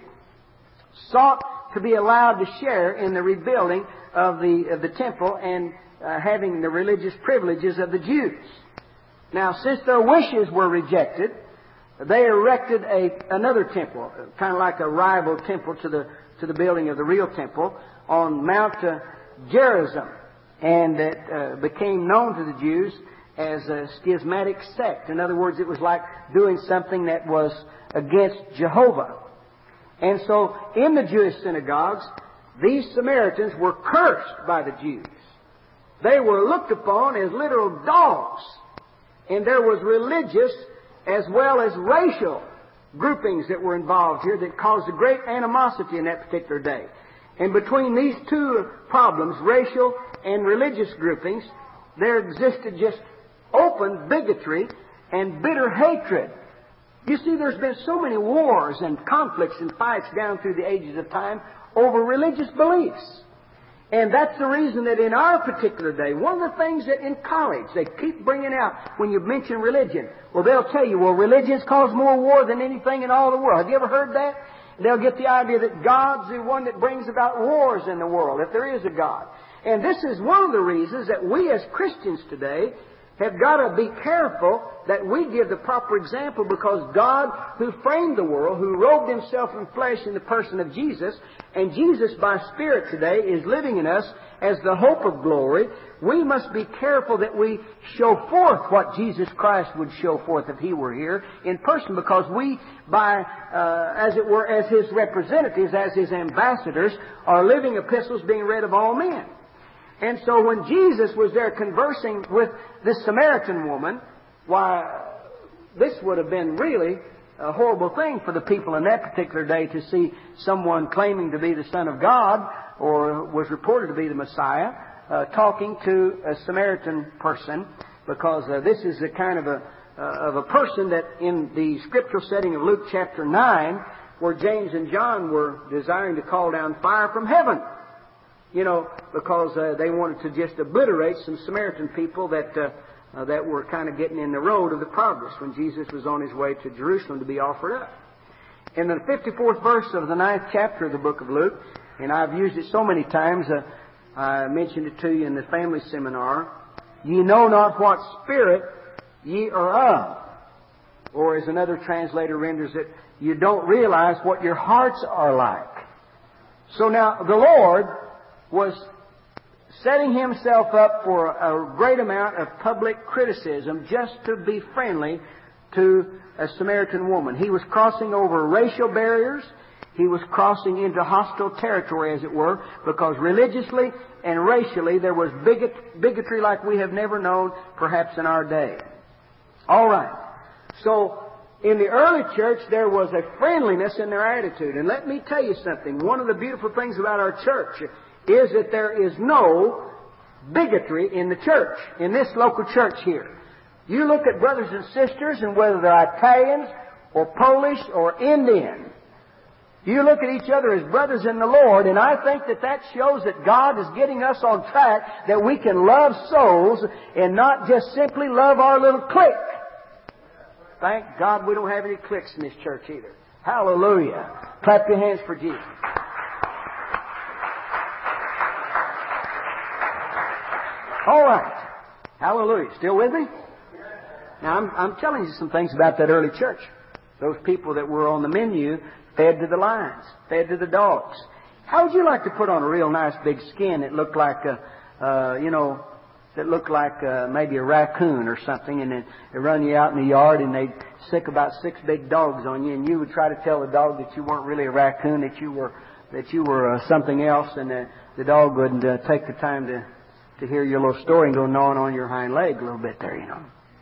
sought to be allowed to share in the rebuilding of the, of the temple and uh, having the religious privileges of the Jews. Now, since their wishes were rejected, they erected a, another temple, kind of like a rival temple to the, to the building of the real temple, on Mount uh, Gerizim, and it uh, became known to the Jews as a schismatic sect. In other words, it was like doing something that was against Jehovah. And so, in the Jewish synagogues, these Samaritans were cursed by the Jews. They were looked upon as literal dogs. And there was religious as well as racial groupings that were involved here that caused a great animosity in that particular day. And between these two problems, racial and religious groupings, there existed just open bigotry and bitter hatred. You see, there's been so many wars and conflicts and fights down through the ages of time over religious beliefs. And that's the reason that in our particular day, one of the things that in college they keep bringing out when you mention religion, well, they'll tell you, well, religion's caused more war than anything in all the world. Have you ever heard that? They'll get the idea that God's the one that brings about wars in the world, if there is a God. And this is one of the reasons that we as Christians today have got to be careful that we give the proper example, because God, who framed the world, who robed Himself in flesh in the person of Jesus, and Jesus by Spirit today is living in us as the hope of glory, we must be careful that we show forth what Jesus Christ would show forth if He were here in person, because we, by, uh, as it were, as His representatives, as His ambassadors, are living epistles being read of all men. And so when Jesus was there conversing with this Samaritan woman, why, this would have been really a horrible thing for the people in that particular day to see someone claiming to be the Son of God, or was reported to be the Messiah, uh, talking to a Samaritan person, because uh, this is a kind of a, uh, of a person that in the scriptural setting of Luke chapter nine, where James and John were desiring to call down fire from heaven. You know, because uh, they wanted to just obliterate some Samaritan people that uh, uh, that were kind of getting in the road of the progress when Jesus was on His way to Jerusalem to be offered up. In the fifty-fourth verse of the ninth chapter of the book of Luke, and I've used it so many times, uh, I mentioned it to you in the family seminar, ye know not what spirit ye are of. Or as another translator renders it, you don't realize what your hearts are like. So now the Lord was setting Himself up for a great amount of public criticism just to be friendly to a Samaritan woman. He was crossing over racial barriers. He was crossing into hostile territory, as it were, because religiously and racially there was bigot, bigotry like we have never known, perhaps in our day. All right. So in the early church there was a friendliness in their attitude. And let me tell you something. One of the beautiful things about our church is that there is no bigotry in the church, in this local church here. You look at brothers and sisters, and whether they're Italians or Polish or Indian, you look at each other as brothers in the Lord, and I think that that shows that God is getting us on track, that we can love souls and not just simply love our little clique. Thank God we don't have any cliques in this church either. Hallelujah. Clap your hands for Jesus. All right. Hallelujah. Still with me? Now, I'm, I'm telling you some things about that early church. Those people that were on the menu fed to the lions, fed to the dogs. How would you like to put on a real nice big skin that looked like a, uh, you know, that looked like uh, maybe a raccoon or something, and then they run you out in the yard and they'd stick about six big dogs on you, and you would try to tell the dog that you weren't really a raccoon, that you were that you were uh, something else, and uh, the dog wouldn't uh, take the time to to hear your little story and go gnawing on your hind leg a little bit there, you know.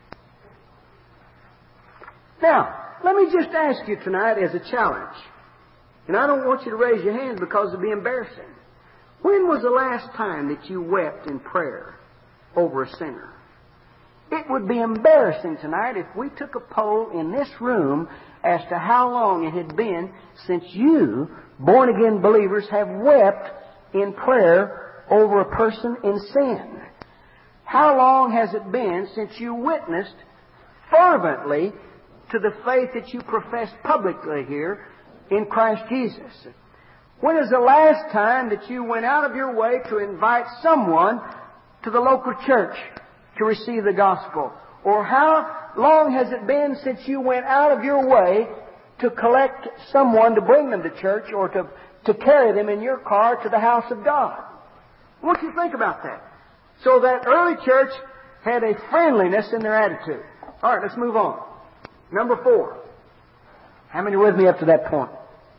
Now, let me just ask you tonight as a challenge, and I don't want you to raise your hands because it'll be embarrassing. When was the last time that you wept in prayer over a sinner? It would be embarrassing tonight if we took a poll in this room as to how long it had been since you, born-again believers, have wept in prayer over a person in sin. How long has it been since you witnessed fervently to the faith that you profess publicly here in Christ Jesus? When is the last time that you went out of your way to invite someone to the local church to receive the gospel? Or how long has it been since you went out of your way to collect someone to bring them to church, or to, to carry them in your car to the house of God? I want you to think about that. So that early church had a friendliness in their attitude. All right, let's move on. Number four. How many are with me up to that point?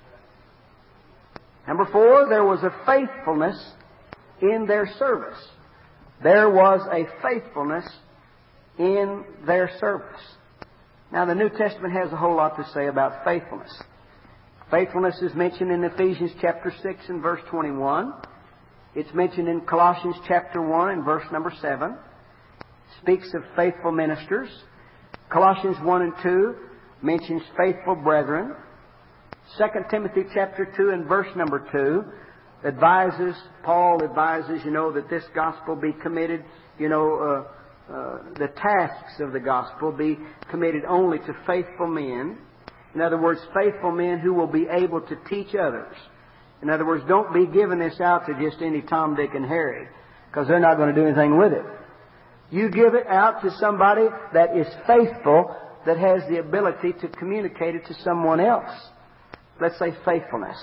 Number four, there was a faithfulness in their service. There was a faithfulness in their service. Now, the New Testament has a whole lot to say about faithfulness. Faithfulness is mentioned in Ephesians chapter six and verse twenty-one. It's mentioned in Colossians chapter one and verse number seven. It speaks of faithful ministers. Colossians one and two mentions faithful brethren. Second Timothy chapter two and verse number two advises, Paul advises, you know, that this gospel be committed, you know, uh, uh, the tasks of the gospel be committed only to faithful men. In other words, faithful men who will be able to teach others. In other words, don't be giving this out to just any Tom, Dick, and Harry, because they're not going to do anything with it. You give it out to somebody that is faithful, that has the ability to communicate it to someone else. Let's say faithfulness.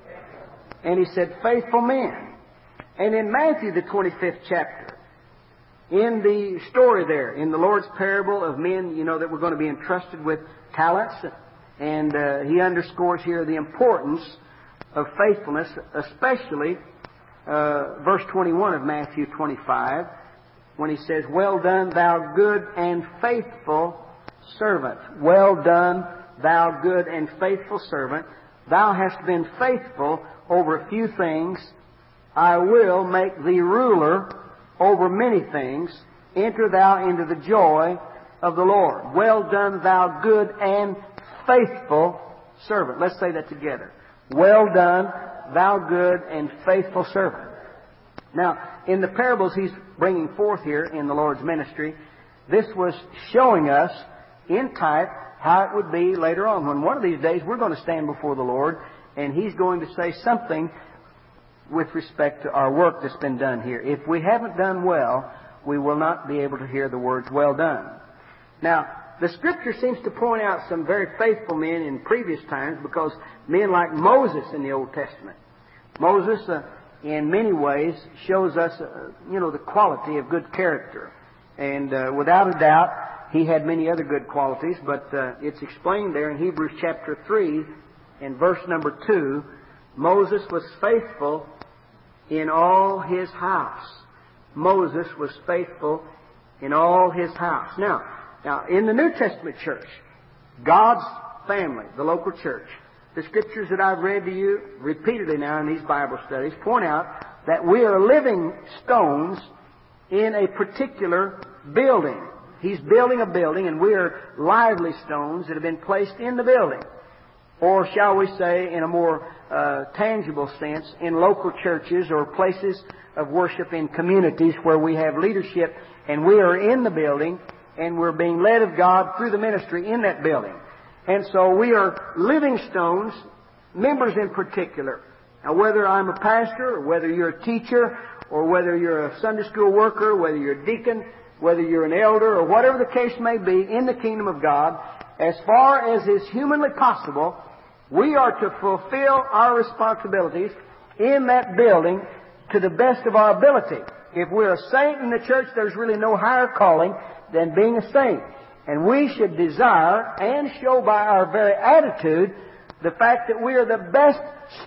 And he said, faithful men. And in Matthew, the twenty-fifth chapter, in the story there, in the Lord's parable of men, you know, that were going to be entrusted with talents, and uh, he underscores here the importance of faithfulness, especially uh, verse twenty-one of Matthew twenty-five, when he says, well done, thou good and faithful servant. Well done, thou good and faithful servant. Thou hast been faithful over a few things. I will make thee ruler over many things. Enter thou into the joy of the Lord. Well done, thou good and faithful servant. Let's say that together. Well done, thou good and faithful servant. Now, in the parables he's bringing forth here in the Lord's ministry, this was showing us in type how it would be later on, when one of these days we're going to stand before the Lord and He's going to say something with respect to our work that's been done here. If we haven't done well, we will not be able to hear the words, well done. Now, the Scripture seems to point out some very faithful men in previous times, because men like Moses in the Old Testament. Moses, uh, in many ways, shows us, uh, you know, the quality of good character. And uh, without a doubt, he had many other good qualities, but uh, it's explained there in Hebrews chapter three and verse number two. Moses was faithful in all his house. Moses was faithful in all his house. Now, now in the New Testament church, God's family, the local church, the Scriptures that I've read to you repeatedly now in these Bible studies point out that we are living stones in a particular building. He's building a building, and we are lively stones that have been placed in the building. Or shall we say, in a more uh, tangible sense, in local churches or places of worship in communities where we have leadership, and we are in the building, and we're being led of God through the ministry in that building. And so we are living stones, members in particular. Now, whether I'm a pastor, or whether you're a teacher, or whether you're a Sunday school worker, whether you're a deacon, whether you're an elder, or whatever the case may be in the kingdom of God, as far as is humanly possible, we are to fulfill our responsibilities in that building to the best of our ability. If we're a saint in the church, there's really no higher calling than being a saint. And we should desire and show by our very attitude the fact that we are the best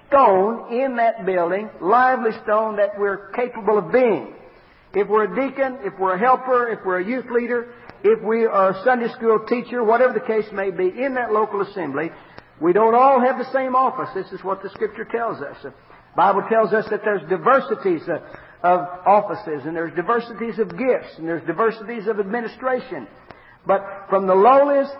stone in that building, lively stone that we're capable of being. If we're a deacon, if we're a helper, if we're a youth leader, if we are a Sunday school teacher, whatever the case may be, in that local assembly, we don't all have the same office. This is what the Scripture tells us. The Bible tells us that there's diversities of offices, and there's diversities of gifts, and there's diversities of administration. But from the lowliest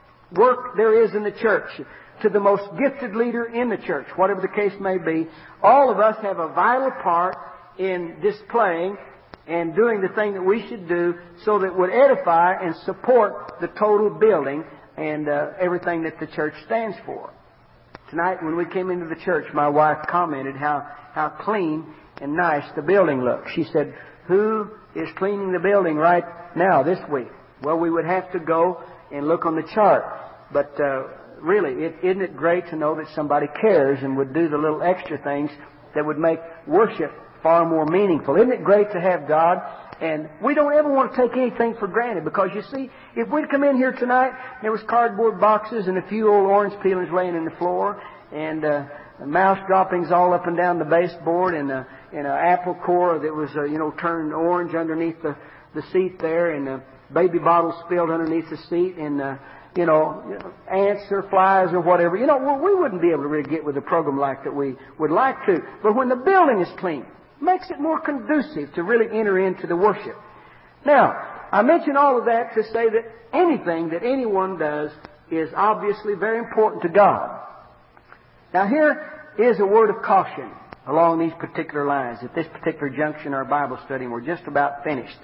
work there is in the church to the most gifted leader in the church, whatever the case may be, all of us have a vital part in displaying and doing the thing that we should do so that it would edify and support the total building and uh, everything that the church stands for. Tonight, when we came into the church, my wife commented how, how clean and nice the building looked. She said, "Who is cleaning the building right now this week?" Well, we would have to go and look on the chart. But uh, really, it, isn't it great to know that somebody cares and would do the little extra things that would make worship far more meaningful? Isn't it great to have God? And we don't ever want to take anything for granted, because you see, if we'd come in here tonight, there was cardboard boxes and a few old orange peelings laying in the floor, and uh, mouse droppings all up and down the baseboard, and uh, and an apple core that was uh, you know turned orange underneath the the seat there, and uh, baby bottles spilled underneath the seat, and uh, you know, ants or flies or whatever. You know, well, we wouldn't be able to really get with a program like that we would like to. But when the building is clean, it makes it more conducive to really enter into the worship. Now, I mention all of that to say that anything that anyone does is obviously very important to God. Now, here is a word of caution along these particular lines at this particular junction in our Bible study, and we're just about finished.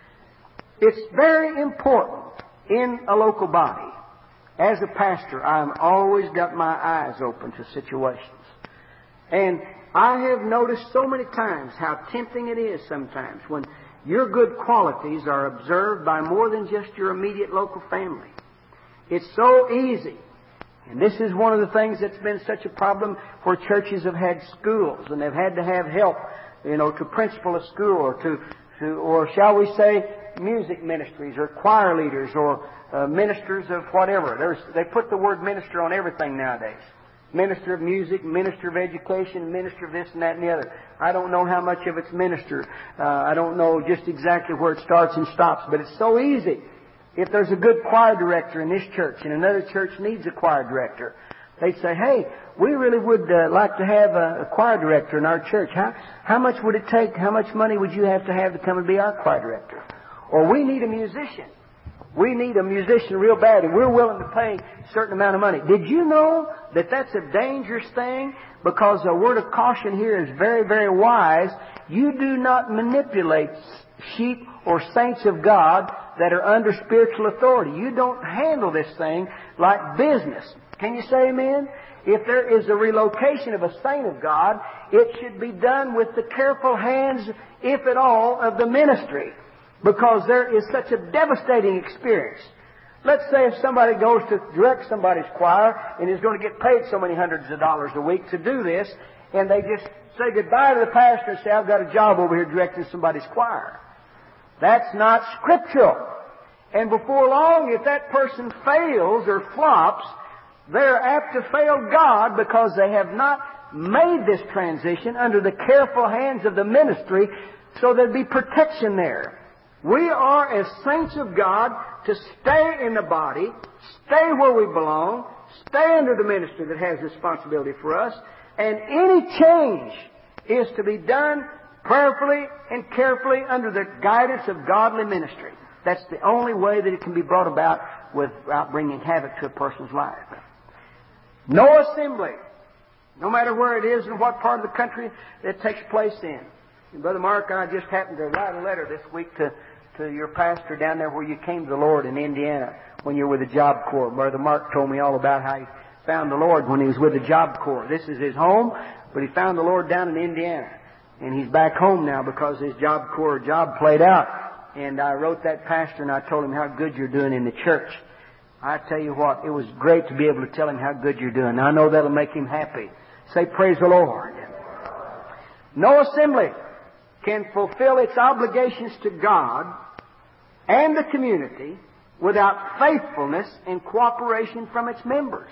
It's very important in a local body. As a pastor, I've always got my eyes open to situations. And I have noticed so many times how tempting it is sometimes when your good qualities are observed by more than just your immediate local family. It's so easy. And this is one of the things that's been such a problem where churches have had schools and they've had to have help, you know, to principal a school or to, to or shall we say, music ministries or choir leaders or uh, ministers of whatever. There's, they put the word minister on everything nowadays. Minister of music, minister of education, minister of this and that and the other. I don't know how much of it's minister. Uh, I don't know just exactly where it starts and stops, but it's so easy. If there's a good choir director in this church and another church needs a choir director, they'd say, hey, we really would uh, like to have a, a choir director in our church. How, how much would it take? How much money would you have to have to come and be our choir director? Or we need a musician. We need a musician real bad, and we're willing to pay a certain amount of money. Did you know that that's a dangerous thing? Because a word of caution here is very, very wise. You do not manipulate sheep or saints of God that are under spiritual authority. You don't handle this thing like business. Can you say amen? If there is a relocation of a saint of God, it should be done with the careful hands, if at all, of the ministry. Because there is such a devastating experience. Let's say if somebody goes to direct somebody's choir and is going to get paid so many hundreds of dollars a week to do this, and they just say goodbye to the pastor and say, I've got a job over here directing somebody's choir. That's not scriptural. And before long, if that person fails or flops, they're apt to fail God because they have not made this transition under the careful hands of the ministry, so there'd be protection there. We are, as saints of God, to stay in the body, stay where we belong, stay under the ministry that has responsibility for us, and any change is to be done prayerfully and carefully under the guidance of godly ministry. That's the only way that it can be brought about without bringing havoc to a person's life. No assembly, no matter where it is and what part of the country it takes place in. And Brother Mark, I just happened to write a letter this week to, to your pastor down there where you came to the Lord in Indiana when you were with the Job Corps. Brother Mark told me all about how he found the Lord when he was with the Job Corps. This is his home, but he found the Lord down in Indiana. And he's back home now because his Job Corps job played out. And I wrote that pastor and I told him how good you're doing in the church. I tell you what, it was great to be able to tell him how good you're doing. I know that'll make him happy. Say, praise the Lord. No assembly can fulfill its obligations to God and the community without faithfulness and cooperation from its members.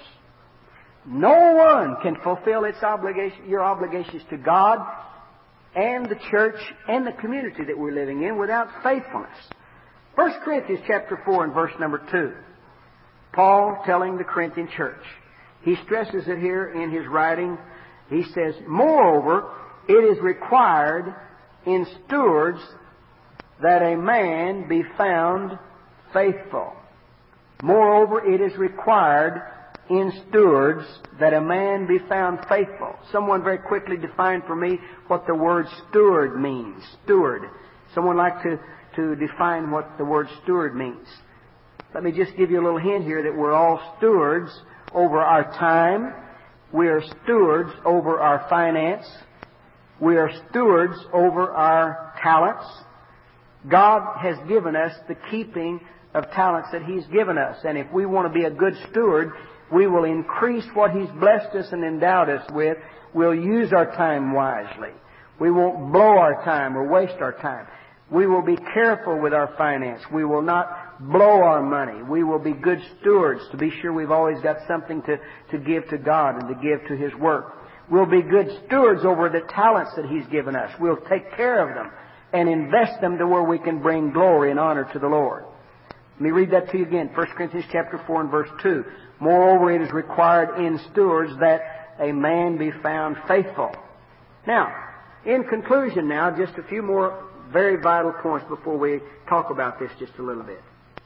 No one can fulfill its obligation, your obligations to God and the church and the community that we're living in without faithfulness. First Corinthians chapter four and verse number two. Paul telling the Corinthian church. He stresses it here in his writing. He says, moreover, it is required in stewards that a man be found faithful. Moreover, it is required in stewards that a man be found faithful. Someone very quickly defined for me what the word steward means. Steward. Someone like to, to define what the word steward means. Let me just give you a little hint here that we're all stewards over our time. We are stewards over our finance. We are stewards over our talents. God has given us the keeping of talents that He's given us. And if we want to be a good steward, we will increase what He's blessed us and endowed us with. We'll use our time wisely. We won't blow our time or waste our time. We will be careful with our finance. We will not blow our money. We will be good stewards to be sure we've always got something to, to give to God and to give to His work. We'll be good stewards over the talents that He's given us. We'll take care of them and invest them to where we can bring glory and honor to the Lord. Let me read that to you again. First Corinthians chapter four and verse two. Moreover, it is required in stewards that a man be found faithful. Now, in conclusion now, just a few more very vital points before we talk about this just a little bit.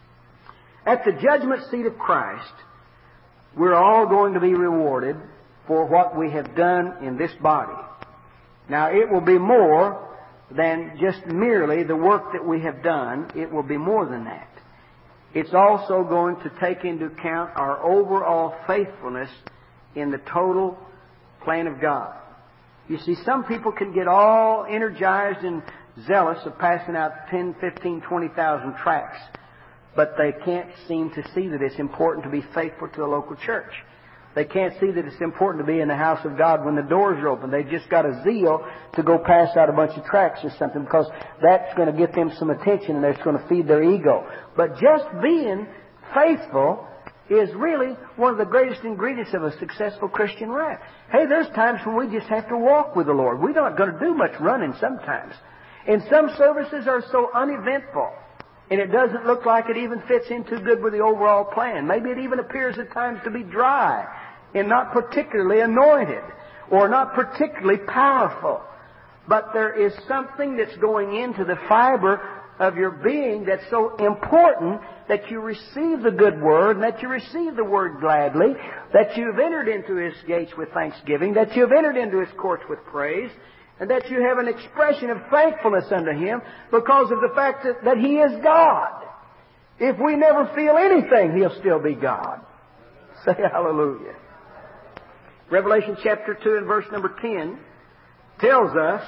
At the judgment seat of Christ, we're all going to be rewarded for what we have done in this body. Now, it will be more than just merely the work that we have done. It will be more than that. It's also going to take into account our overall faithfulness in the total plan of God. You see, some people can get all energized and zealous of passing out ten, fifteen, twenty thousand tracts, but they can't seem to see that it's important to be faithful to a local church. They can't see that it's important to be in the house of God when the doors are open. They've just got a zeal to go pass out a bunch of tracts or something because that's going to get them some attention and that's going to feed their ego. But just being faithful is really one of the greatest ingredients of a successful Christian life. Hey, there's times when we just have to walk with the Lord. We're not going to do much running sometimes. And some services are so uneventful, and it doesn't look like it even fits in too good with the overall plan. Maybe it even appears at times to be dry and not particularly anointed or not particularly powerful. But there is something that's going into the fiber of your being that's so important that you receive the good word, and that you receive the word gladly, that you've entered into His gates with thanksgiving, that you've entered into His courts with praise, and that you have an expression of thankfulness unto Him because of the fact that, that He is God. If we never feel anything, He'll still be God. Say hallelujah. Revelation chapter two and verse number ten tells us,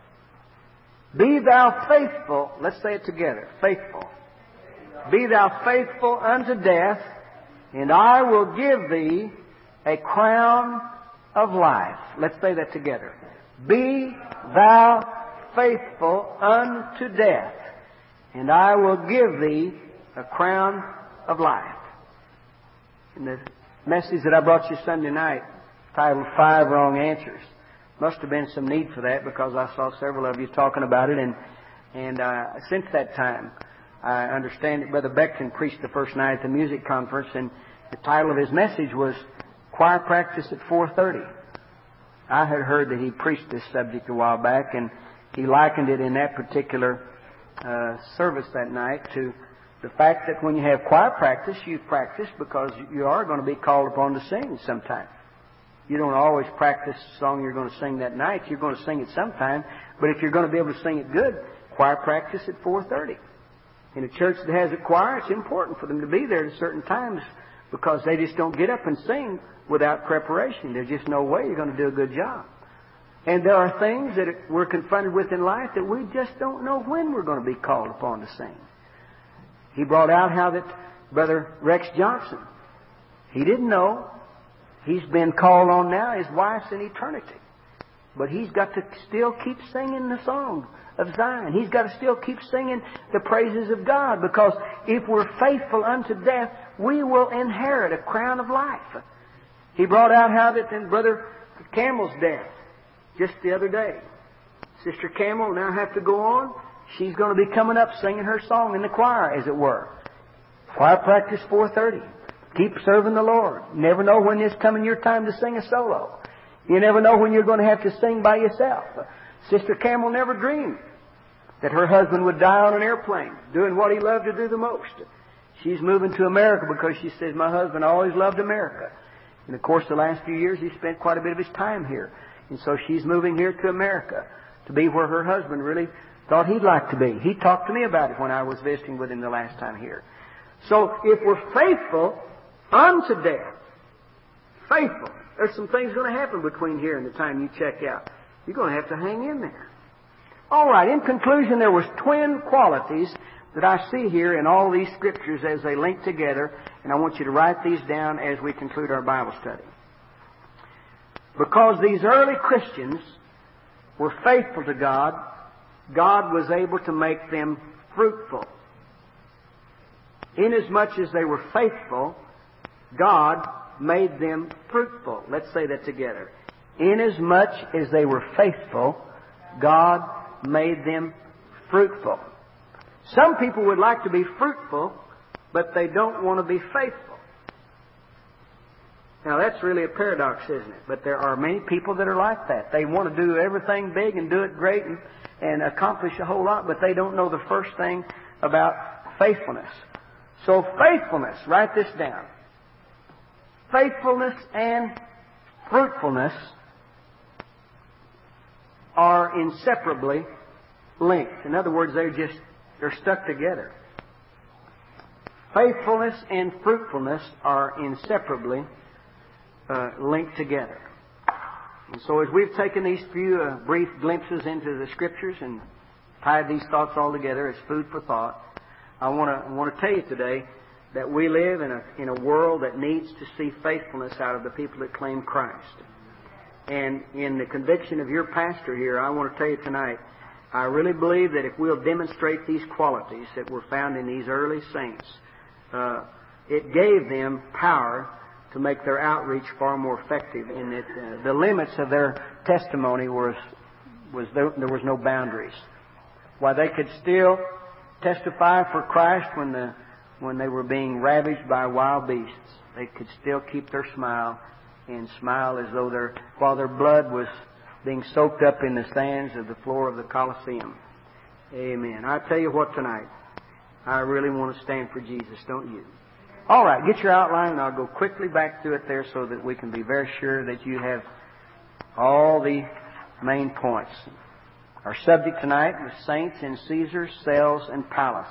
be thou faithful. Let's say it together. Faithful. Be thou faithful unto death, and I will give thee a crown of life. Let's say that together. Be thou faithful unto death, and I will give thee a crown of life. In the message that I brought you Sunday night, titled Five Wrong Answers, must have been some need for that because I saw several of you talking about it, and and uh, since that time, I understand that Brother Beckton preached the first night at the music conference, and the title of his message was Choir Practice at four thirty. I had heard that he preached this subject a while back, and he likened it in that particular uh, service that night to the fact that when you have choir practice, you practice because you are going to be called upon to sing sometime. You don't always practice the song you're going to sing that night. You're going to sing it sometime, but if you're going to be able to sing it good, choir practice at four thirty. In a church that has a choir, it's important for them to be there at certain times because they just don't get up and sing without preparation. There's just no way you're going to do a good job. And there are things that we're confronted with in life that we just don't know when we're going to be called upon to sing. He brought out how that Brother Rex Johnson, he didn't know. He's been called on now. His wife's in eternity. But he's got to still keep singing the song of Zion. He's got to still keep singing the praises of God, because if we're faithful unto death, we will inherit a crown of life. He brought out how that in Brother Campbell's death just the other day. Sister Campbell will now have to go on. She's going to be coming up singing her song in the choir, as it were. Choir practice four thirty. Keep serving the Lord. You never know when it's coming your time to sing a solo. You never know when you're going to have to sing by yourself. Sister Campbell never dreamed that her husband would die on an airplane doing what he loved to do the most. She's moving to America because she says, my husband always loved America. And of course, the last few years, he spent quite a bit of his time here. And so she's moving here to America to be where her husband really thought he'd like to be. He talked to me about it when I was visiting with him the last time here. So if we're faithful unto death, faithful, there's some things going to happen between here and the time you check out. You're going to have to hang in there. All right, in conclusion, there was twin qualities that I see here in all these scriptures as they link together, and I want you to write these down as we conclude our Bible study. Because these early Christians were faithful to God, God was able to make them fruitful. Inasmuch as they were faithful, God made them fruitful. Let's say that together. Inasmuch as they were faithful, God made them fruitful. Some people would like to be fruitful but they don't want to be faithful. Now that's really a paradox, isn't it? But there are many people that are like that. They want to do everything big and do it great and, and accomplish a whole lot, but they don't know the first thing about faithfulness. So faithfulness, write this down. Faithfulness and fruitfulness are inseparably linked. In other words, they're just, they're stuck together. Faithfulness and fruitfulness are inseparably uh, linked together. And so as we've taken these few uh, brief glimpses into the Scriptures and tied these thoughts all together as food for thought, I want to I want to tell you today that we live in a in a world that needs to see faithfulness out of the people that claim Christ. And in the conviction of your pastor here, I want to tell you tonight, I really believe that if we'll demonstrate these qualities that were found in these early saints, uh, it gave them power to make their outreach far more effective. In that uh, the limits of their testimony was was there, there was no boundaries. While they could still testify for Christ when the when they were being ravaged by wild beasts, they could still keep their smile and smile as though their while their blood was being soaked up in the sands of the floor of the Colosseum. Amen. I tell you what tonight, I really want to stand for Jesus, don't you? All right, get your outline and I'll go quickly back through it there so that we can be very sure that you have all the main points. Our subject tonight was saints in Caesar's cells and palace.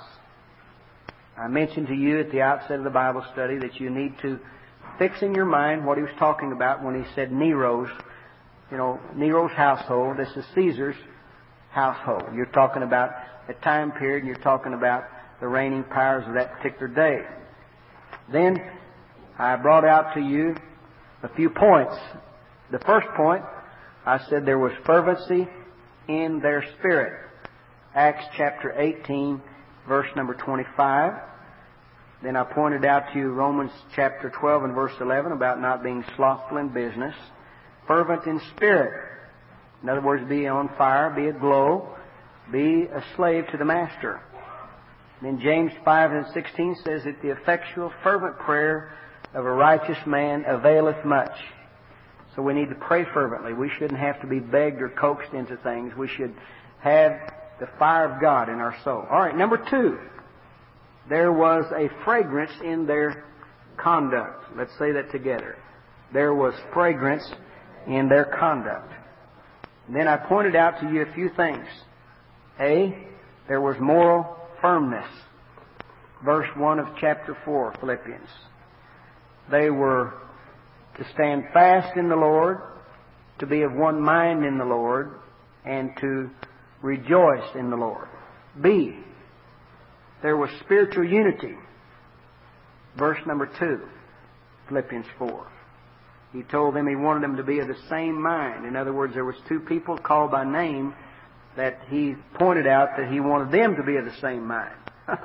I mentioned to you at the outset of the Bible study that you need to fix in your mind what he was talking about when he said Nero's, you know, Nero's household. This is Caesar's household. You're talking about a time period and you're talking about the reigning powers of that particular day. Then I brought out to you a few points. The first point, I said there was fervency in their spirit. Acts chapter eighteen, verse number twenty-five. Then I pointed out to you Romans chapter twelve and verse eleven about not being slothful in business. Fervent in spirit. In other words, be on fire, be aglow, be a slave to the master. Then James five and sixteen says that the effectual, fervent prayer of a righteous man availeth much. So we need to pray fervently. We shouldn't have to be begged or coaxed into things. We should have the fire of God in our soul. All right, number two. There was a fragrance in their conduct. Let's say that together. There was fragrance in their conduct. And then I pointed out to you a few things. A, there was moral firmness. Verse one of chapter four, Philippians. They were to stand fast in the Lord, to be of one mind in the Lord, and to rejoice in the Lord. B, there was spiritual unity. Verse number two, Philippians four. He told them he wanted them to be of the same mind. In other words, there was two people called by name that he pointed out that he wanted them to be of the same mind.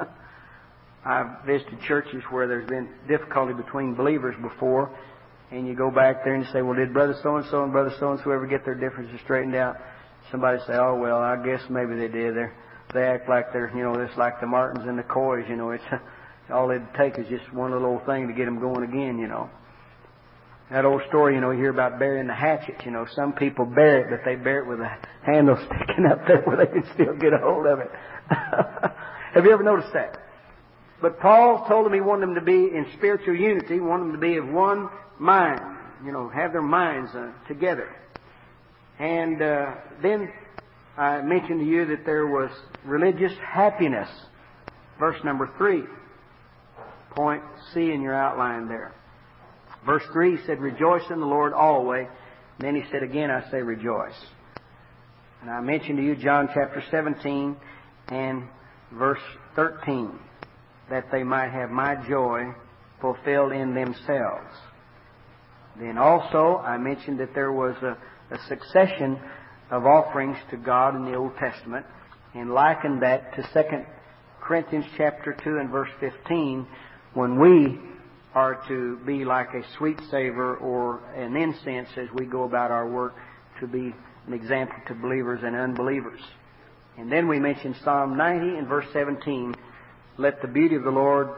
I've visited churches where there's been difficulty between believers before, and you go back there and you say, well, did Brother So-and-so and Brother So-and-so ever get their differences straightened out? Somebody say, oh, well, I guess maybe they did. They're, they act like they're, you know, it's like the Martins and the Coys, you know. It's all it'd take is just one little old thing to get them going again, you know. That old story, you know, you hear about burying the hatchet. You know, some people bury it, but they bury it with a handle sticking up there where they can still get a hold of it. Have you ever noticed that? But Paul told them he wanted them to be in spiritual unity, wanted them to be of one mind, you know, have their minds uh, together. And uh, then I mentioned to you that there was religious happiness. Verse number three. Point C in your outline there. Verse three, he said, rejoice in the Lord always. And then he said again, I say rejoice. And I mentioned to you John chapter seventeen and verse thirteen, that they might have my joy fulfilled in themselves. Then also I mentioned that there was a, a succession of offerings to God in the Old Testament, and likened that to Second Corinthians chapter two and verse fifteen, when we are to be like a sweet savor or an incense as we go about our work, to be an example to believers and unbelievers. And then we mentioned Psalm ninety and verse seventeen, let the beauty of the Lord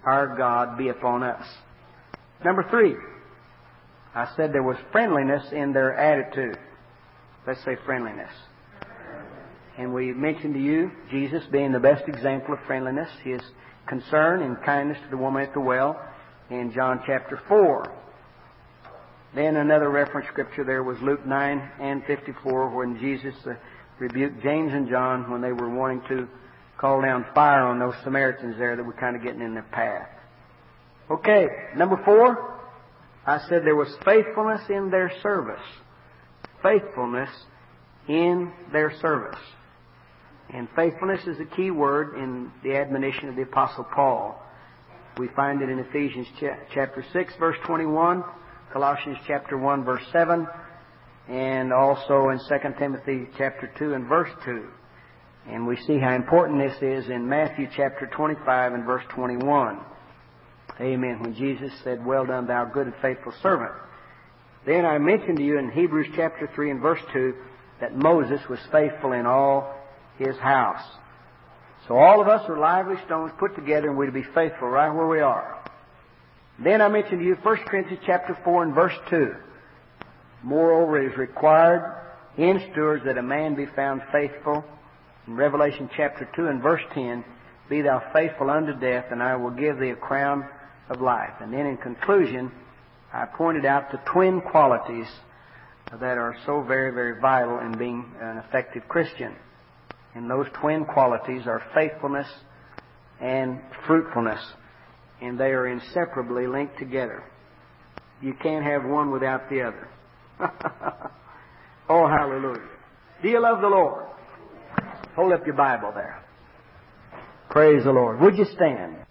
our God be upon us. Number three, I said there was friendliness in their attitude. Let's say friendliness. And we mentioned to you Jesus being the best example of friendliness, His concern and kindness to the woman at the well in John chapter four. Then another reference scripture there was Luke nine and fifty-four, when Jesus uh, rebuked James and John when they were wanting to call down fire on those Samaritans there that were kind of getting in their path. Okay, number four, I said there was faithfulness in their service. Faithfulness in their service. And faithfulness is the key word in the admonition of the Apostle Paul. We find it in Ephesians chapter six, verse twenty-one, Colossians chapter one, verse seven, and also in Second Timothy chapter two and verse two. And we see how important this is in Matthew chapter twenty-five and verse twenty-one. Amen. When Jesus said, "Well done, thou good and faithful servant." Then I mentioned to you in Hebrews chapter three and verse two that Moses was faithful in all his house. So all of us are lively stones put together, and we're to be faithful right where we are. Then I mentioned to you First Corinthians chapter four and verse two. Moreover, it is required in stewards that a man be found faithful. In Revelation chapter two and verse ten, "Be thou faithful unto death, and I will give thee a crown of life." And then in conclusion, I pointed out the twin qualities that are so very, very vital in being an effective Christian. And those twin qualities are faithfulness and fruitfulness. And they are inseparably linked together. You can't have one without the other. Oh, hallelujah. Do you love the Lord? Hold up your Bible there. Praise the Lord. Would you stand?